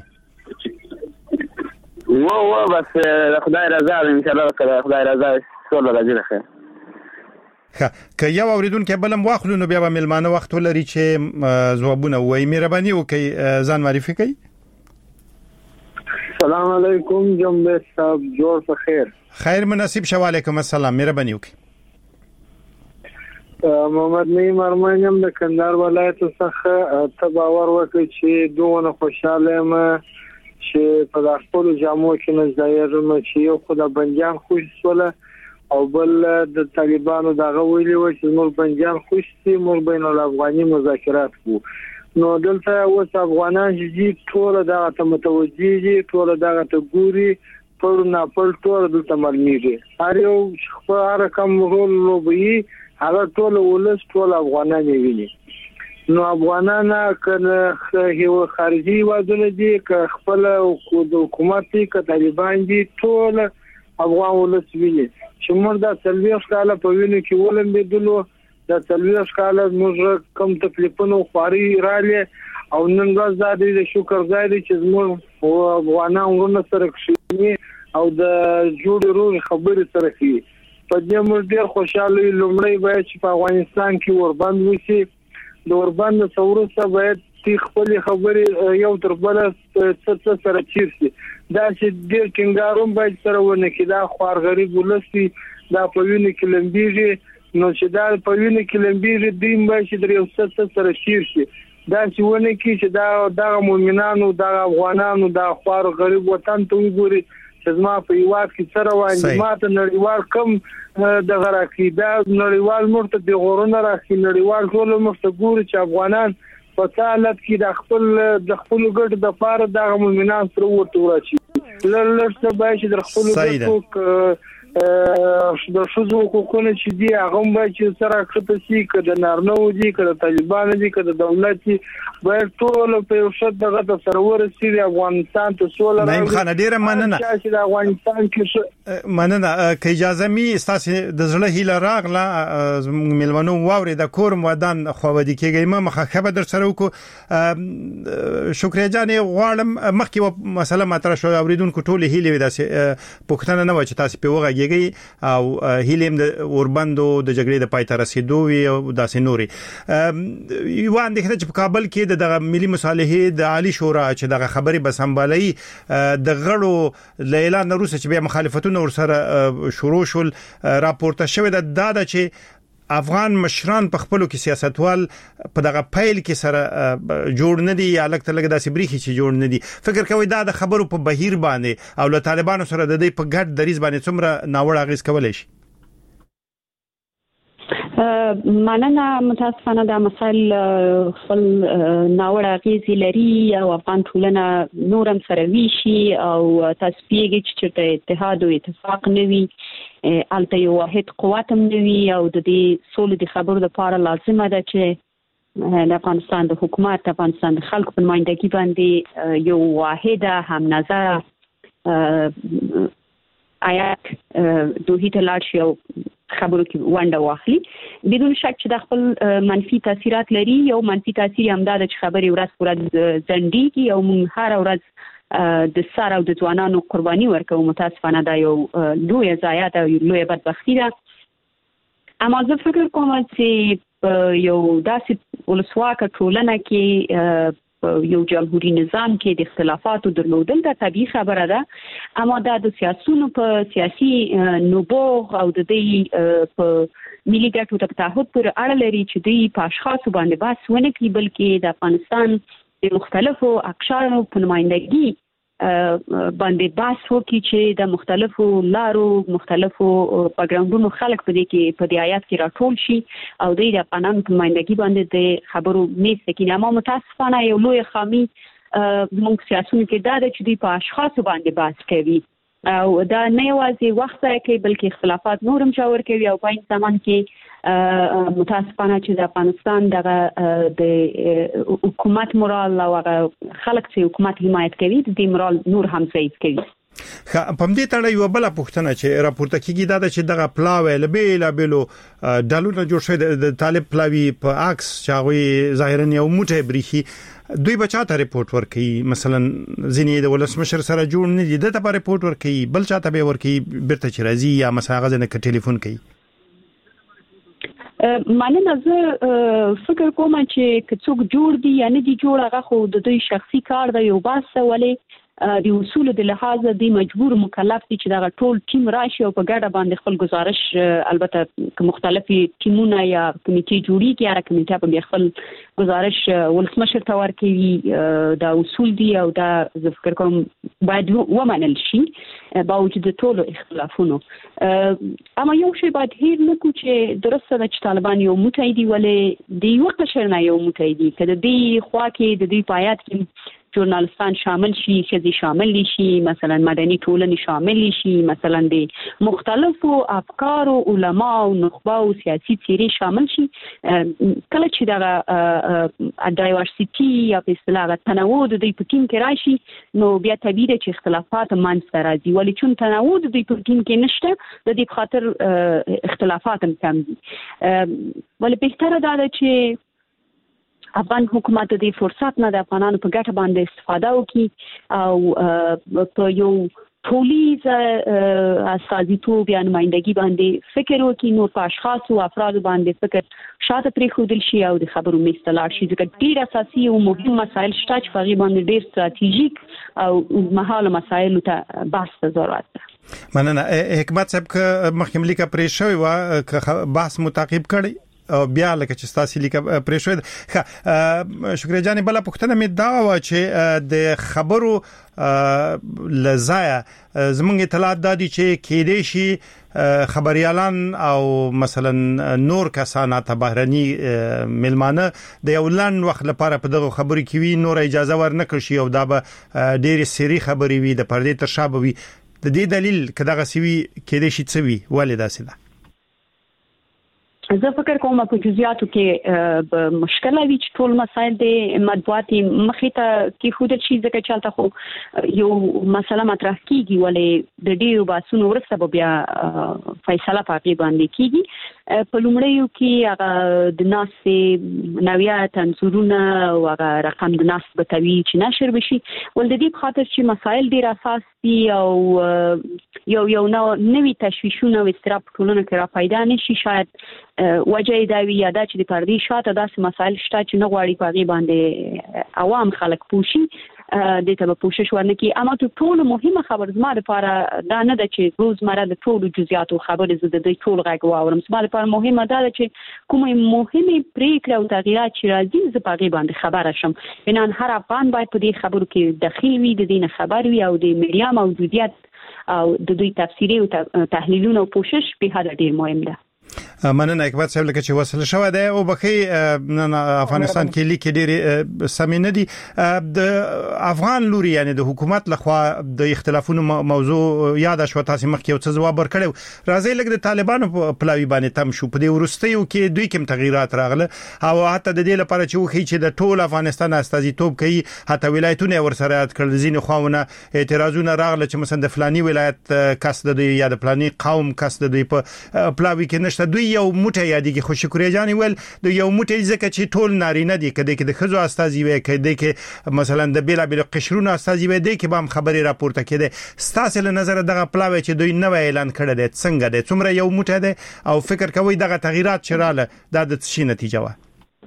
و بس خدای رضا ان شاء الله خدای رضا سوله راځي خیر که یو اوریدونکو بلم واخلو نو بیا به ملمانه وخت ولري چې ځوابونه وایي مهرباني وکړئ ځان معرفي کړئ السلام علیکم جناب صاحب جوړ په خیر خیر مناسب شو علیکم السلام مهرباني وکړئ محمد نعیم ارمانیم د کندهار ولایت څخه ته باور وکړي چې دوه خوشاله ما چې په خپل جامو کې نزدایرم چې یو خدای بنجان خوش ولا او بل د طالبانو دغه ویلي و چې موږ بنجان خوشتي موږ بین الافغاني مذاکرات وو نو دلته اوس افغانان چې ټول دغه ته متوجي دي ټول دغه ته ګوري ټول نه ټول دلته مرميږي هر یو خبره کوم رول لوبي هغه ټول ولس ټول افغانان ویني نو افغانان کنه یو خارجي وادونه دي ک خپل حکومت ک طالبان دي ټول افغان ولس ویني چې موږ د سلوي ښکاله په وینو کې ولم بدلو د سلوي ښکاله موږ کوم تکلیفونو خوري رااله او نن ورځ د شکر ځای دي چې موږ افغانان ورونه سره کښینی او د جوړ روغ خبرې سره کوي په دې موږ ډیر خوشاله لومړی باید چې په افغانستان کې وربند وشي د وربند څورسته باید خپل خبرې یو تر بل سره چیرسي دا چې ډیر ټینګاروم باید سره ونه کې دا خوار غریب ولسي دا په وینې کې لمبيږي نو چې دا په وینې کې لمبيږي دیم باید چې در یو سره چیرسي دا چې ونه کې چې دا مؤمنانو دا افغانانو دا خوار غریب وطن ته وګوري چې زما په یواد کې سره وایي ماته نړیوال کم د غراکې دا نړیوال مرته د غورونه راخي نړیوال ټول مرته ګوري چې افغانان په حالت کې د خپل ګډ د فار د مؤمنان سره ورته ورچی لړ باید چې د خپل ګډ د شوزو حقوقونه چې دی هغه باید چې سره کړته شي کله نارنو دي کله طالبان دي کله دولت باید ټول په یو شت دغه د سرور سي افغانستان ته سوله نعیم خان ډیره مننه چې د افغانستان کې مننه که اجازه می تاسو د زړه هیله راغله ملمنو واوري د کورم ودان خو ودی کېږي ما مخه در سره وکړو شکریا جان غواړم مخکې مسله مطرح شو اوریدونکو ټول هیله ودا سي پښتنه نه و چې تاسو په وګه راجلګي او هیلم د اوربندو د جګړې د پای ته رسیدو وی او داسې نوري یو اندېښنه چې په کابل کې د ملي مصالحې د عالی شورا چې دغه خبري به سمبالي د غړو اعلان وروسته چې بیا مخالفتونه ورسره شروع شول راپورته شوی د داده چې افغان مشران په خپلو کې سیاستوال په دغه فایل کې سره جوړ نه دي یا لکه داسې بریخي چې جوړ نه دي فکر کوي دا د خبرو په بهیر باندې او له طالبانو سره د دې په ګډ دریز باندې څومره ناوړه اغیز کولای شي مننه متاسفانه دا مسائل خپل ناوړه اغیز لري او افغان ټولنه نورم سره ویشي او تاسو پیږي چې اتحاد او اتفاق نوي الته یو واحد قوت هم نوي او د دې سولې د خبرو لپاره لازمه ده چې د افغانستان د حکومت د افغانستان د خلکو په نمائندګۍ باندې یو واحده هم نظر آیات دوی ته لاړ شي او خبرو کې ونډه واخلي بدون شک چې د خپل منفي تاثیرات لري یو منفي تاثیر هم دا چې خبري ورځ پر ورځ ځنډيږي او موږ هر ورځ د سار او د ځوانانو قرباني ورکوو متاسفانه دا یو لوی ضایعات او لوی بدبختی ده اما زه فکر کوم چې یو داسې ولسواکه ټولنه کې یو جمهوریت نظام کې د اختلافاتو درلودل دا طبيعي خبره ده اما دا د سیاسيونو په سیاسي نبوغ او د دې په ملي ګټو ته تعهد پر اړه لري چې دوی په اشخاص باندې بحث ونه کوي بلکې د افغانستان د مختلفو اقشارو په نمائندګۍ باندې بحث وکړي چې د مختلفو لارو مختلفو پروګرامونو خلک په دې کې په دې آیات کې راټول شي او د افغانانو په نمائندګۍ باندې د خبرو میز کې نامه متاسفانه یو لوی خامي موږ سیاسيونو کې دا چې دوی په اشخاص باندې بحث کوي او دا نه یوازې وخت ضایع کوي بلکې اختلافات نورم جوړ کوي او په این زمان کې متاسفانه چې د افغانستان د حکومت مورال او خلک چې حکومت حمایت کوي د دې مورال نور هم ضعیف کوي په دې تړه یو بل پوښتنه چې راپورته کیږي دا چې دغه پلاوی له بیلو ډالونه جوړ شوی د طالب پلاوی په عکس چاوي ظاهرا یو موټی بریخي دوی بچاته ریپورت ورکړي مثلا ځینې د ولسمشر سره جوړ نه دي د ته ریپورت ورکړي بل چاته به ورکړي بیرته چې راځي یا مساغه نه ک ټلیفون کوي مننه زه فکر کوم چې څوک جوړ دي یا نه دي جوړ هغه خو د دوی شخصي کار دی یو باسه ولې د اصول د لحاظ د مجبور مکلف دي چې دا ټول ټیم راشي او په ګډه باندې خپل گزارش البته مختلفي ټیمونه یا کمیټې جوړیږي یا کمیټه په خپل گزارش ولسمشر ته ورکوي دا اصول دي او دا زه فکر کوم باید ومنل شي باوجود ټولو اختلافونو اما یو شی باید هیر نکو چې درسته ده چې طالبان یو موټی دي ولې د یو قشر نه یو موټی دي کله دې خوا کې د دې پایات کې ژورنالستان شامل شي ښځې شامل شي مثلا مدني ټولنې شامل شي مثلا د مختلفو افکارو علما او نخبه او سیاسي څیرې شامل شي کله چې دا دایورسيټي یا په اصطلاح تنوع د دې په ټیم کې راشي نو بیا طبیعي ده چې اختلافات منځته راځي ولې چې تنوع د دې په ټیم کې نشته د دې په خاطر اختلافات هم کم دي ولې بهتره ده چې افغان حکومت د فرصت نه د افغانانو په ګټه باندې استفاده وکړي او په یو ټولیز اساسیتوب یا نمائندګي باندې فکر وکړي نو په اشخاص او افراد باندې فکر شاته پریښودل شي او د خبرو میستلار شي ځکه ډیر اساسي او مهم مسایل شته چې په باندې ډیر ستراتیژیک او مهاله مسایل ته بحث ضرورت ده مننه حکمت صاحب که مخکې لیکه پرې شوی و بحث متعقب کړي او بیا لکه چې تاسو لیکه پرې شوی شکر جان بل پښتنه می دا و چې د خبرو لزایا زمونږ اطلاعات دادي چې کېدې شي خبريالان او مثلا نور کسان ته بهرني ملمانه د یو لن وخت لپاره په دغه خبرو کې وی نور اجازه ورنکړ شي او دا به ډېر سری خبري وي د پردې تر شابه وي د دې دلیل کداغه سوي کېدې شي څوي ولې داسې ده زه فکر کوم په جزئیاتو کې به مشکل وي چې ټول مسایل د مطبوعاتي مخې ته کې خودل شي ځکه چې تاسو یو مسله مطرح کیږي ولې د ډیرو باسونو ورسته به بیا فیصله پاتې باندې کیږي په لومړیو کې هغه د ناس نوعیت انزورونه او هغه رقم د ناس بتوي چې نشر بشي ول د دې په خاطر چې مسایل ډیر اساس دي او یو نوې تشویشونه او استراب ټولنه کې را پیدا نشي شاید وجه دا وی یاده چې د پردي شاته داسې مسایل شته چې نه غواړي په غي باندې عوام خلک پوښي د ته په کوشش ورنکي اما ټول مهمه خبر زما لپاره دا نه ده چې روزمره د ټول جزئیاتو خبر زده د ټول غږ واورم زما لپاره مهمه ده چې کومه مهمه پریکړه او تغییرات چې راځي زه په غي باندې خبره شم بنان هر افغان باید په دې خبرو کې دخیل وي د دې خبر وي او د میډیا موجودیت او د دوی تفسیری او تحلیلونه او کوشش په هدا ډیر مهم ده مننه اکبر صاحب لکه چې وصل شوه ده او بخي نن افغانستان کې لیکي ډېر سمینه دي د افغان لوري یعنی د حکومت لخوا د اختلافونو موضوع یاد شو تاسو مخکې یو څه جواب ورکړو راځي لکه د طالبانو په پلاوی باندې تم شو په دې ورستیو کې دوی کوم تغیرات راغله او حتی د دې لپاره چې وخی چې د ټول افغانستان استازیتوب کوي حتی ولایتونه ورسره کړل ځینې خواونه اعتراضونه راغله چې مثلا د فلاني ولایت کس د یا د فلاني قوم کس د په پلاوی کې نشته دوی یو موټه یادېږي خو شکریا جان ویل د یو موټه ځکه چې ټول نارینه دي کده کې د خزو استازي وي کده کې مثلا د بیلا بیل قشرونو استازي وي د کې به خبري راپورته کړي ستاسو له نظر دغه پلاوی چې دوی نو اعلان کړی دی څنګه دی څومره یو موټه دی او فکر کوي دغه تغیرات چراله د شي نتیجه و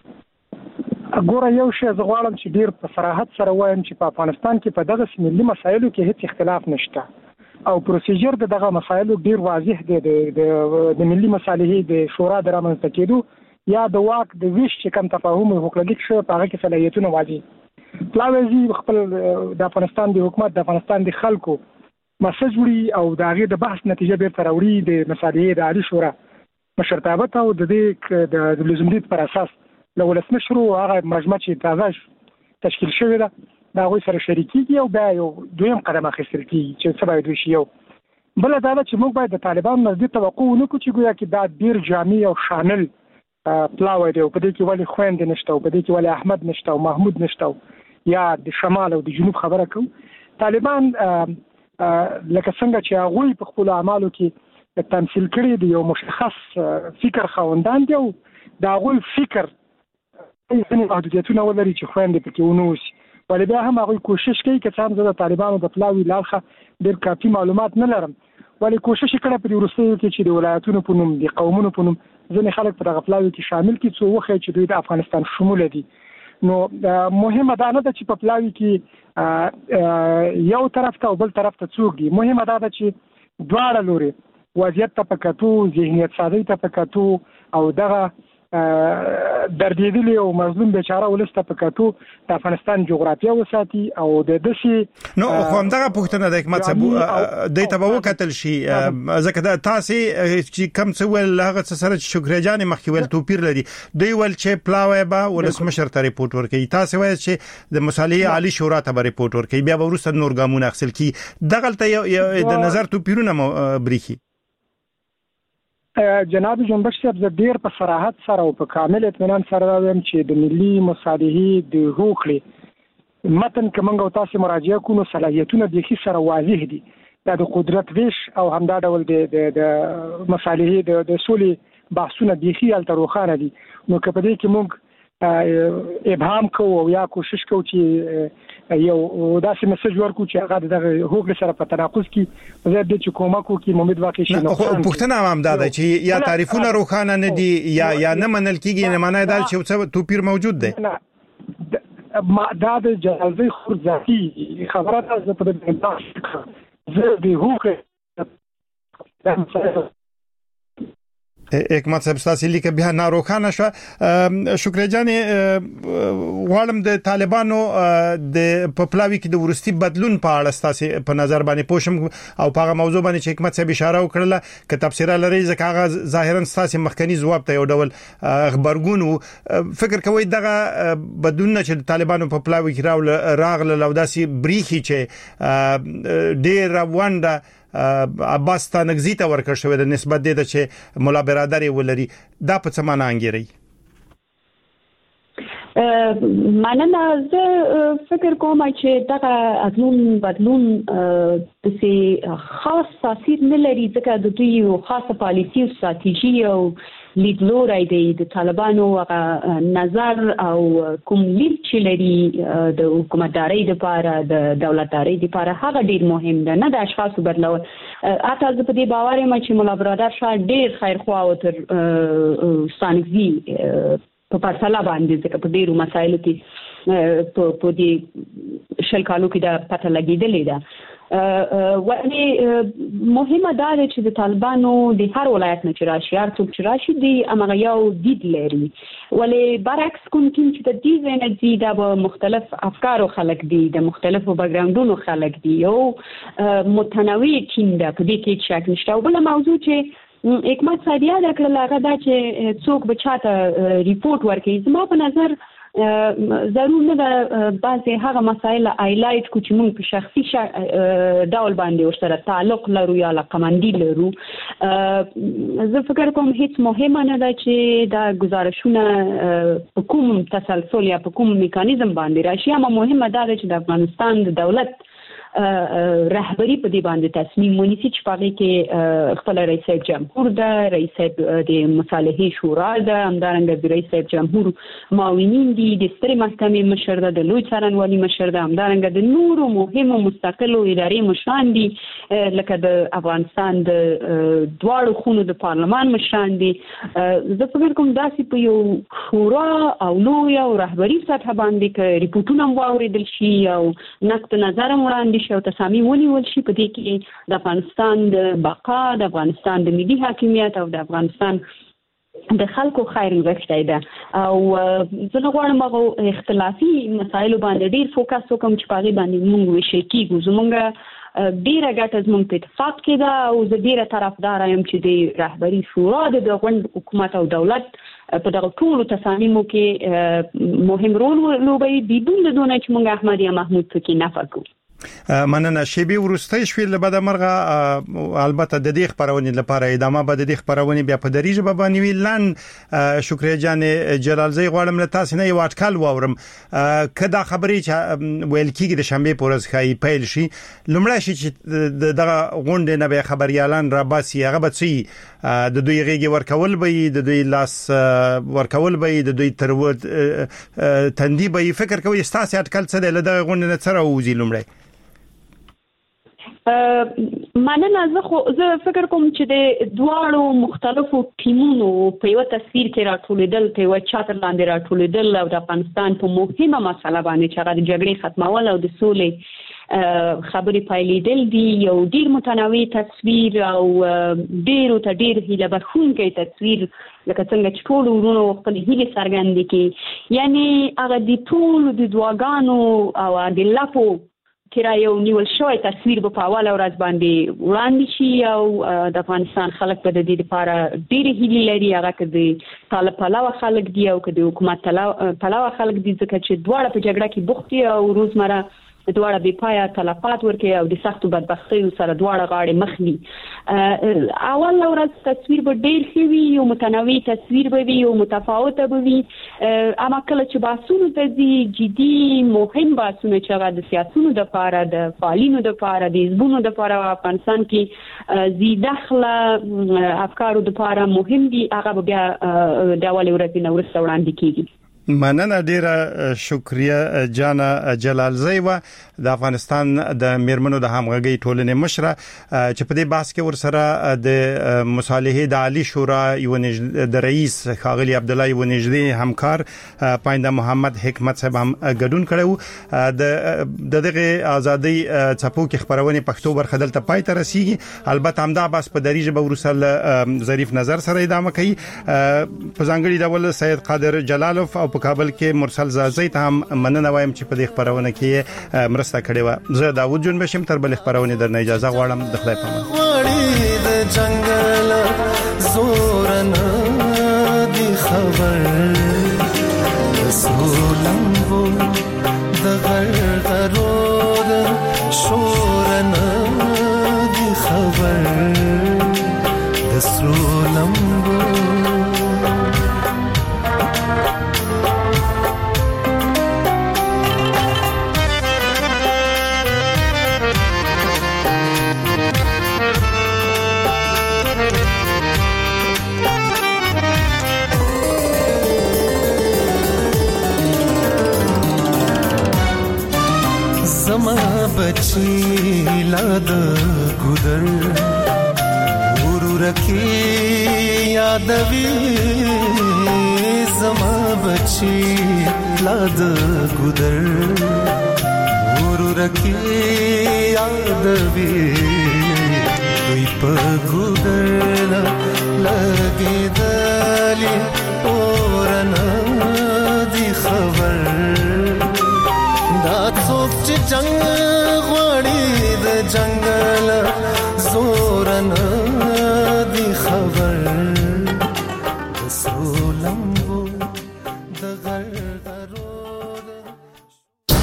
ګوره یو شی زغوالم چې ډیر په صراحت سره وایم چې په افغانستان کې په دغه ملي مسایلو کې هیڅ اختلاف نشته او پروسیجر دغه مسایلو ډیر واضح دی د ملي مصالحې د شورا د رامنځته کېدو یا د واک د ویش چې کوم تفاهم حقوقلیک شو په هغه کې صلاحیتونه واضح پلاوی خپل د افغانستان د حکومت د افغانستان د خلکو مسج وړي او د هغه د بحث نتیجه به تراوړي د مصالحې د عالی شورا مشرتابه او د لزومیت پر اساس له ولسمشر او هغه مجمع چې تازه تشکیل شوی ده دا غوي سره شریکي او بیا یو دویم قدم اخیستل کیږي چې څه باید وشي یو بل دا چې موږ باید د طالبانو نزدې توقع ونکړو چې ګویا کې دا ډیر جامع او شامل پلاوی دی او په دې کې ولې خويند نشته او په دې کې ولې احمد نشته او محمود نشته یا د شمال او د جنوب خبره کوم طالبان لکه څنګه چې هغه په خپل اعمالو کې تمثيل کړی دی یو مشخص فکر خوندان دی او دا غوي فکر ځینې محدودیتونه ولري چې خويند پکې ونوسي ولې بیا هم هغه کوشش کوي چې څنګه د طالبانو د پلاوی لاخه ډېر کافي معلومات نه لرم ولې کوشش کړه په ورستیو کې چې د ولایتونو په نوم د قومونو په نوم ځینې خلک په دغه پلاوی کې شامل کړي څو وخت چې دوی د افغانستان شمول دي نو مهمه ده نه چې په پلاوی کې یو طرف ته او بل طرف ته څوک دي مهمه ده چې دواړه لوري وضعیت ته پکاتو ذهنیت سازي ته پکاتو او دغه دردېدلی او مظلوم بیچاره ولسته پکاتو د افغانستان جغرافیه وساتي او د دشي نو خو هم دغه پښتنه د حکومت سبو د تبو کتل شي ځکه د تاسو چې کم څه ول هغه سره شکریا جان مخکول توپیر لري دوی ول چې پلاوی با ولسمشر ته ریپورت ورکړي تاسو وایي چې د مصالحې عالی شورا ته ریپورت ورکړي بیا ورسره نور ګامونه اخیستل کی دغه د نظر توپیرونه بریخي جناب جنبش صاحب زه ډیر په صراحت سره او په کامل اطمینان سره وایم چې د ملي مصالحې د حقوقي متن کومه او تاسو مراجعه کوو صلاحیتونه د هیڅ سره واضح دي د قدرت ویش او همدا ډول د مصالحې د سولې بحثونه د هیڅ التروخانه دي نو کله دې کې موږ ابهام کوو یا کوشش کوو چې یو داسې میسج ورکو چې هغه د حقوق سره په تناقض کې زه د چې کومکو کې امید واقع شي نو پښتنه هم دا چې یا تعریفونه روخانه نه دي یا نه منل کیږي نه معنی دا چې څه توپیر موجود دی دا د جلالزی خور ذاتی خبره ده په دې زه د حقوق حکمت صاحب تاسو لیکه بیا ناروخانه شو شکر جان غواړم د طالبانو د پپلاوی کې د ورستي بدلون په اړه تاسو په نظر باندې پوښم او په هغه موضوع باندې چې حکمت صاحب اشاره وکړه ک تفسیر لري ځکه هغه ظاهرا تاسو مخکنی جواب ته یو ډول خبرګون فکر کوي دغه بدلون چې د طالبانو پپلاوی کې راغله لو داسي بریخي چې ډیر وانده عباس تنگزی ته ورکړ شوې د نسبت د چې مولا برادر ولري دا په څه معنی انګیري مننه زه فکر کوم چې دا بدلون د خاص تاثیر نه لري ځکه د دوی یو خاصه پالیسي او استراتیژي او لیدلوري دی د طالبانو نظر او کوم لید چې لري د حکومتداري لپاره د دولتداري لپاره هغه ډیر مهم ده نه د اشخاصو بدلول اته زه په دې باور یم چې مولا برادر شاه ډیر خیرخوا او تر ستانګزي په پرتله باندې ځکه په ډیرو مسایلو کې په دې شل کالو کې دا پته لګیدلې ده ولی مهمه دا ده چې د طالبانو د هر ولایت نه چې راشي هر څوک چې راشي دی امغه یو دید لري ولی برعکس کوم چې د دې نه دي د مختلف افکارو خلک دي د مختلفو بیکګراوندونو خلک دي او متنوع ټیم ده په دې کې شک نشته او بل موضوع چې حکمت صاحب یاد کړل هغه دا چې څوک به چاته ریپورت ورکړي زما په نظر ضرور نه ده بعضې هغه مسایل هایلایټ کو چې موږ په شخصي ډول باندې ورسره تعلق لرو یا علاقه‌مندي لرو زه فکر کوم هیڅ مهمه نه ده چې دا گزارشونه په کوم تسلسل یا په کوم میکانیزم باندې راشي اما مهمه دا ده چې د افغانستان د دولت رهبری په دې باندې تصمیم ونیسي چې پاره کې خپل رئیس جمهور ده رئیس د مصالحې شورا ده همدارنګه د رئیس جمهور معاونین دي د سترې محکمې مشر ده د لوی څارنوالي مشر ده همدارنګه د نورو مهمو مستقلو ادارې مشران دي لکه د افغانستان د دواړو خونو د پارلمان مشران دي زه فکر کوم داسې په یو شورا او لوی او رهبری سطح باندې کې ریپورتونه واوریدل شي او نقد نظر وړاندې شي او تصامیم ونیول شي په دې کې د افغانستان د بقا د افغانستان د ملي حاکمیت او د افغانستان د خلکو خیر نغښتای ده او زه نه غواړم هغه اختلافي مسایلو باندې ډیر فوکس وکم چې پاغي باندې موږ وشي کیږو زمونږ ډیره ګټه زموږ په اتفاق کې ده او زه ډیره طرفدار یم چې د رهبری شورا د غونډ حکومت او دولت په دغه ټولو تصامیمو کې مهم رول لوبوي بدون د دونه چې موږ احمد یا محمود پکې نه فکرو مننه شیبي ورستۍ شوې لبد مرغه البته د دې خبرونې لپاره ادامه به د دې خبرونې بیا په دریجه به باندې ویلن شکریا جان جلالزی غواړم له تاسو نه یو اټکل واورم کدا خبرې چې ویل کېږي د شنبه پورز خای پیل شي لمړی شي چې دغه غونډه نه به خبريالان را باسي هغه به سي د دوی غیږ ورکول به د دوی لاس ورکول به د دوی ترود تندی به فکر کوي ستاسو اټکل څه د دغه غونډه نه سره وځي لمړی مننه زه فکر کوم چې د دواړو مختلفو ټیمونو په یو تصویر کې راټولېدل په یو چاتر لاندې راټولېدل او د افغانستان په مهمه مسله باندې چې هغه د جګړې ختمول او د سولې خبرې پایلیدل دي یو ډیر متنوع تصویر او ډیرو ته ډیر هیله بخښونکی تصویر لکه څنګه چې ټول ورونو خپل هیله څرګندې کړي یعنی هغه د ټول د دواګانو او د لپو کړه یو نیول شوی تصویر په اواله ورځ باندې وړاندې شي او د افغانستان خلک په دې لپاره ډېر هیله لري هغه کدي طالب پلاوه خلک دی او کدي حکومت پلاوه خلک دي ځکه چې دواړه په جګړه کې بوخت دي او روزمره دواړه بې پایا تلفات ورکړي او د سختو بدبختیو سره دواړه غاړې مخ دي اول ورځ تصویر به ډېر ښه وي یو متنوع تصویر به وي یو متفاوته به وي اما کله چې بحثونو ته ځي جدي مهم بحثونه چې هغه د سیاسيونو دپاره د فعالینو دپاره د حزبونو دپاره افغانستان کې ذي دخله افکارو دپاره مهم دي هغه بیا د اولې ورځې نه وروسته وړاندې کیږي مننه ډیره شکریا جانا جلالزی و د افغانستان د میرمنو د همغږي ټولنې مشره چې په دې بحث کې ورسره د مصالحې د عالی شورا یو د رئیس خاغلی عبد الله یو نږدې همکار پاینده محمد حکمت صاحب هم ګډون کړو د دغه ازادي چپو کې خبرونه پښتو برخه دلته پای ته رسیدي البته همدا بس په دریجه به ورسل ظریف نظر سره ادامه کوي په ځانګړي ډول سید قادر جلالوف او په کابل کې مرسل زازی ته هم مننه وایم چې په دې خبرونه کې مرسته کړې و زه داوود جون بشم تر بل خبرونه درنه اجازه غواړم د خدای په امان د جنگل زورن دي خبر رسولم وو د غرغرو شورن دي خبر زما بچی لاد ګودر ورورکی یادوي زما بچی لاد ګودر ورورکی یادوي دوی په ګودر لګې دلی اورنه دی خبر دا څوک چې جنگ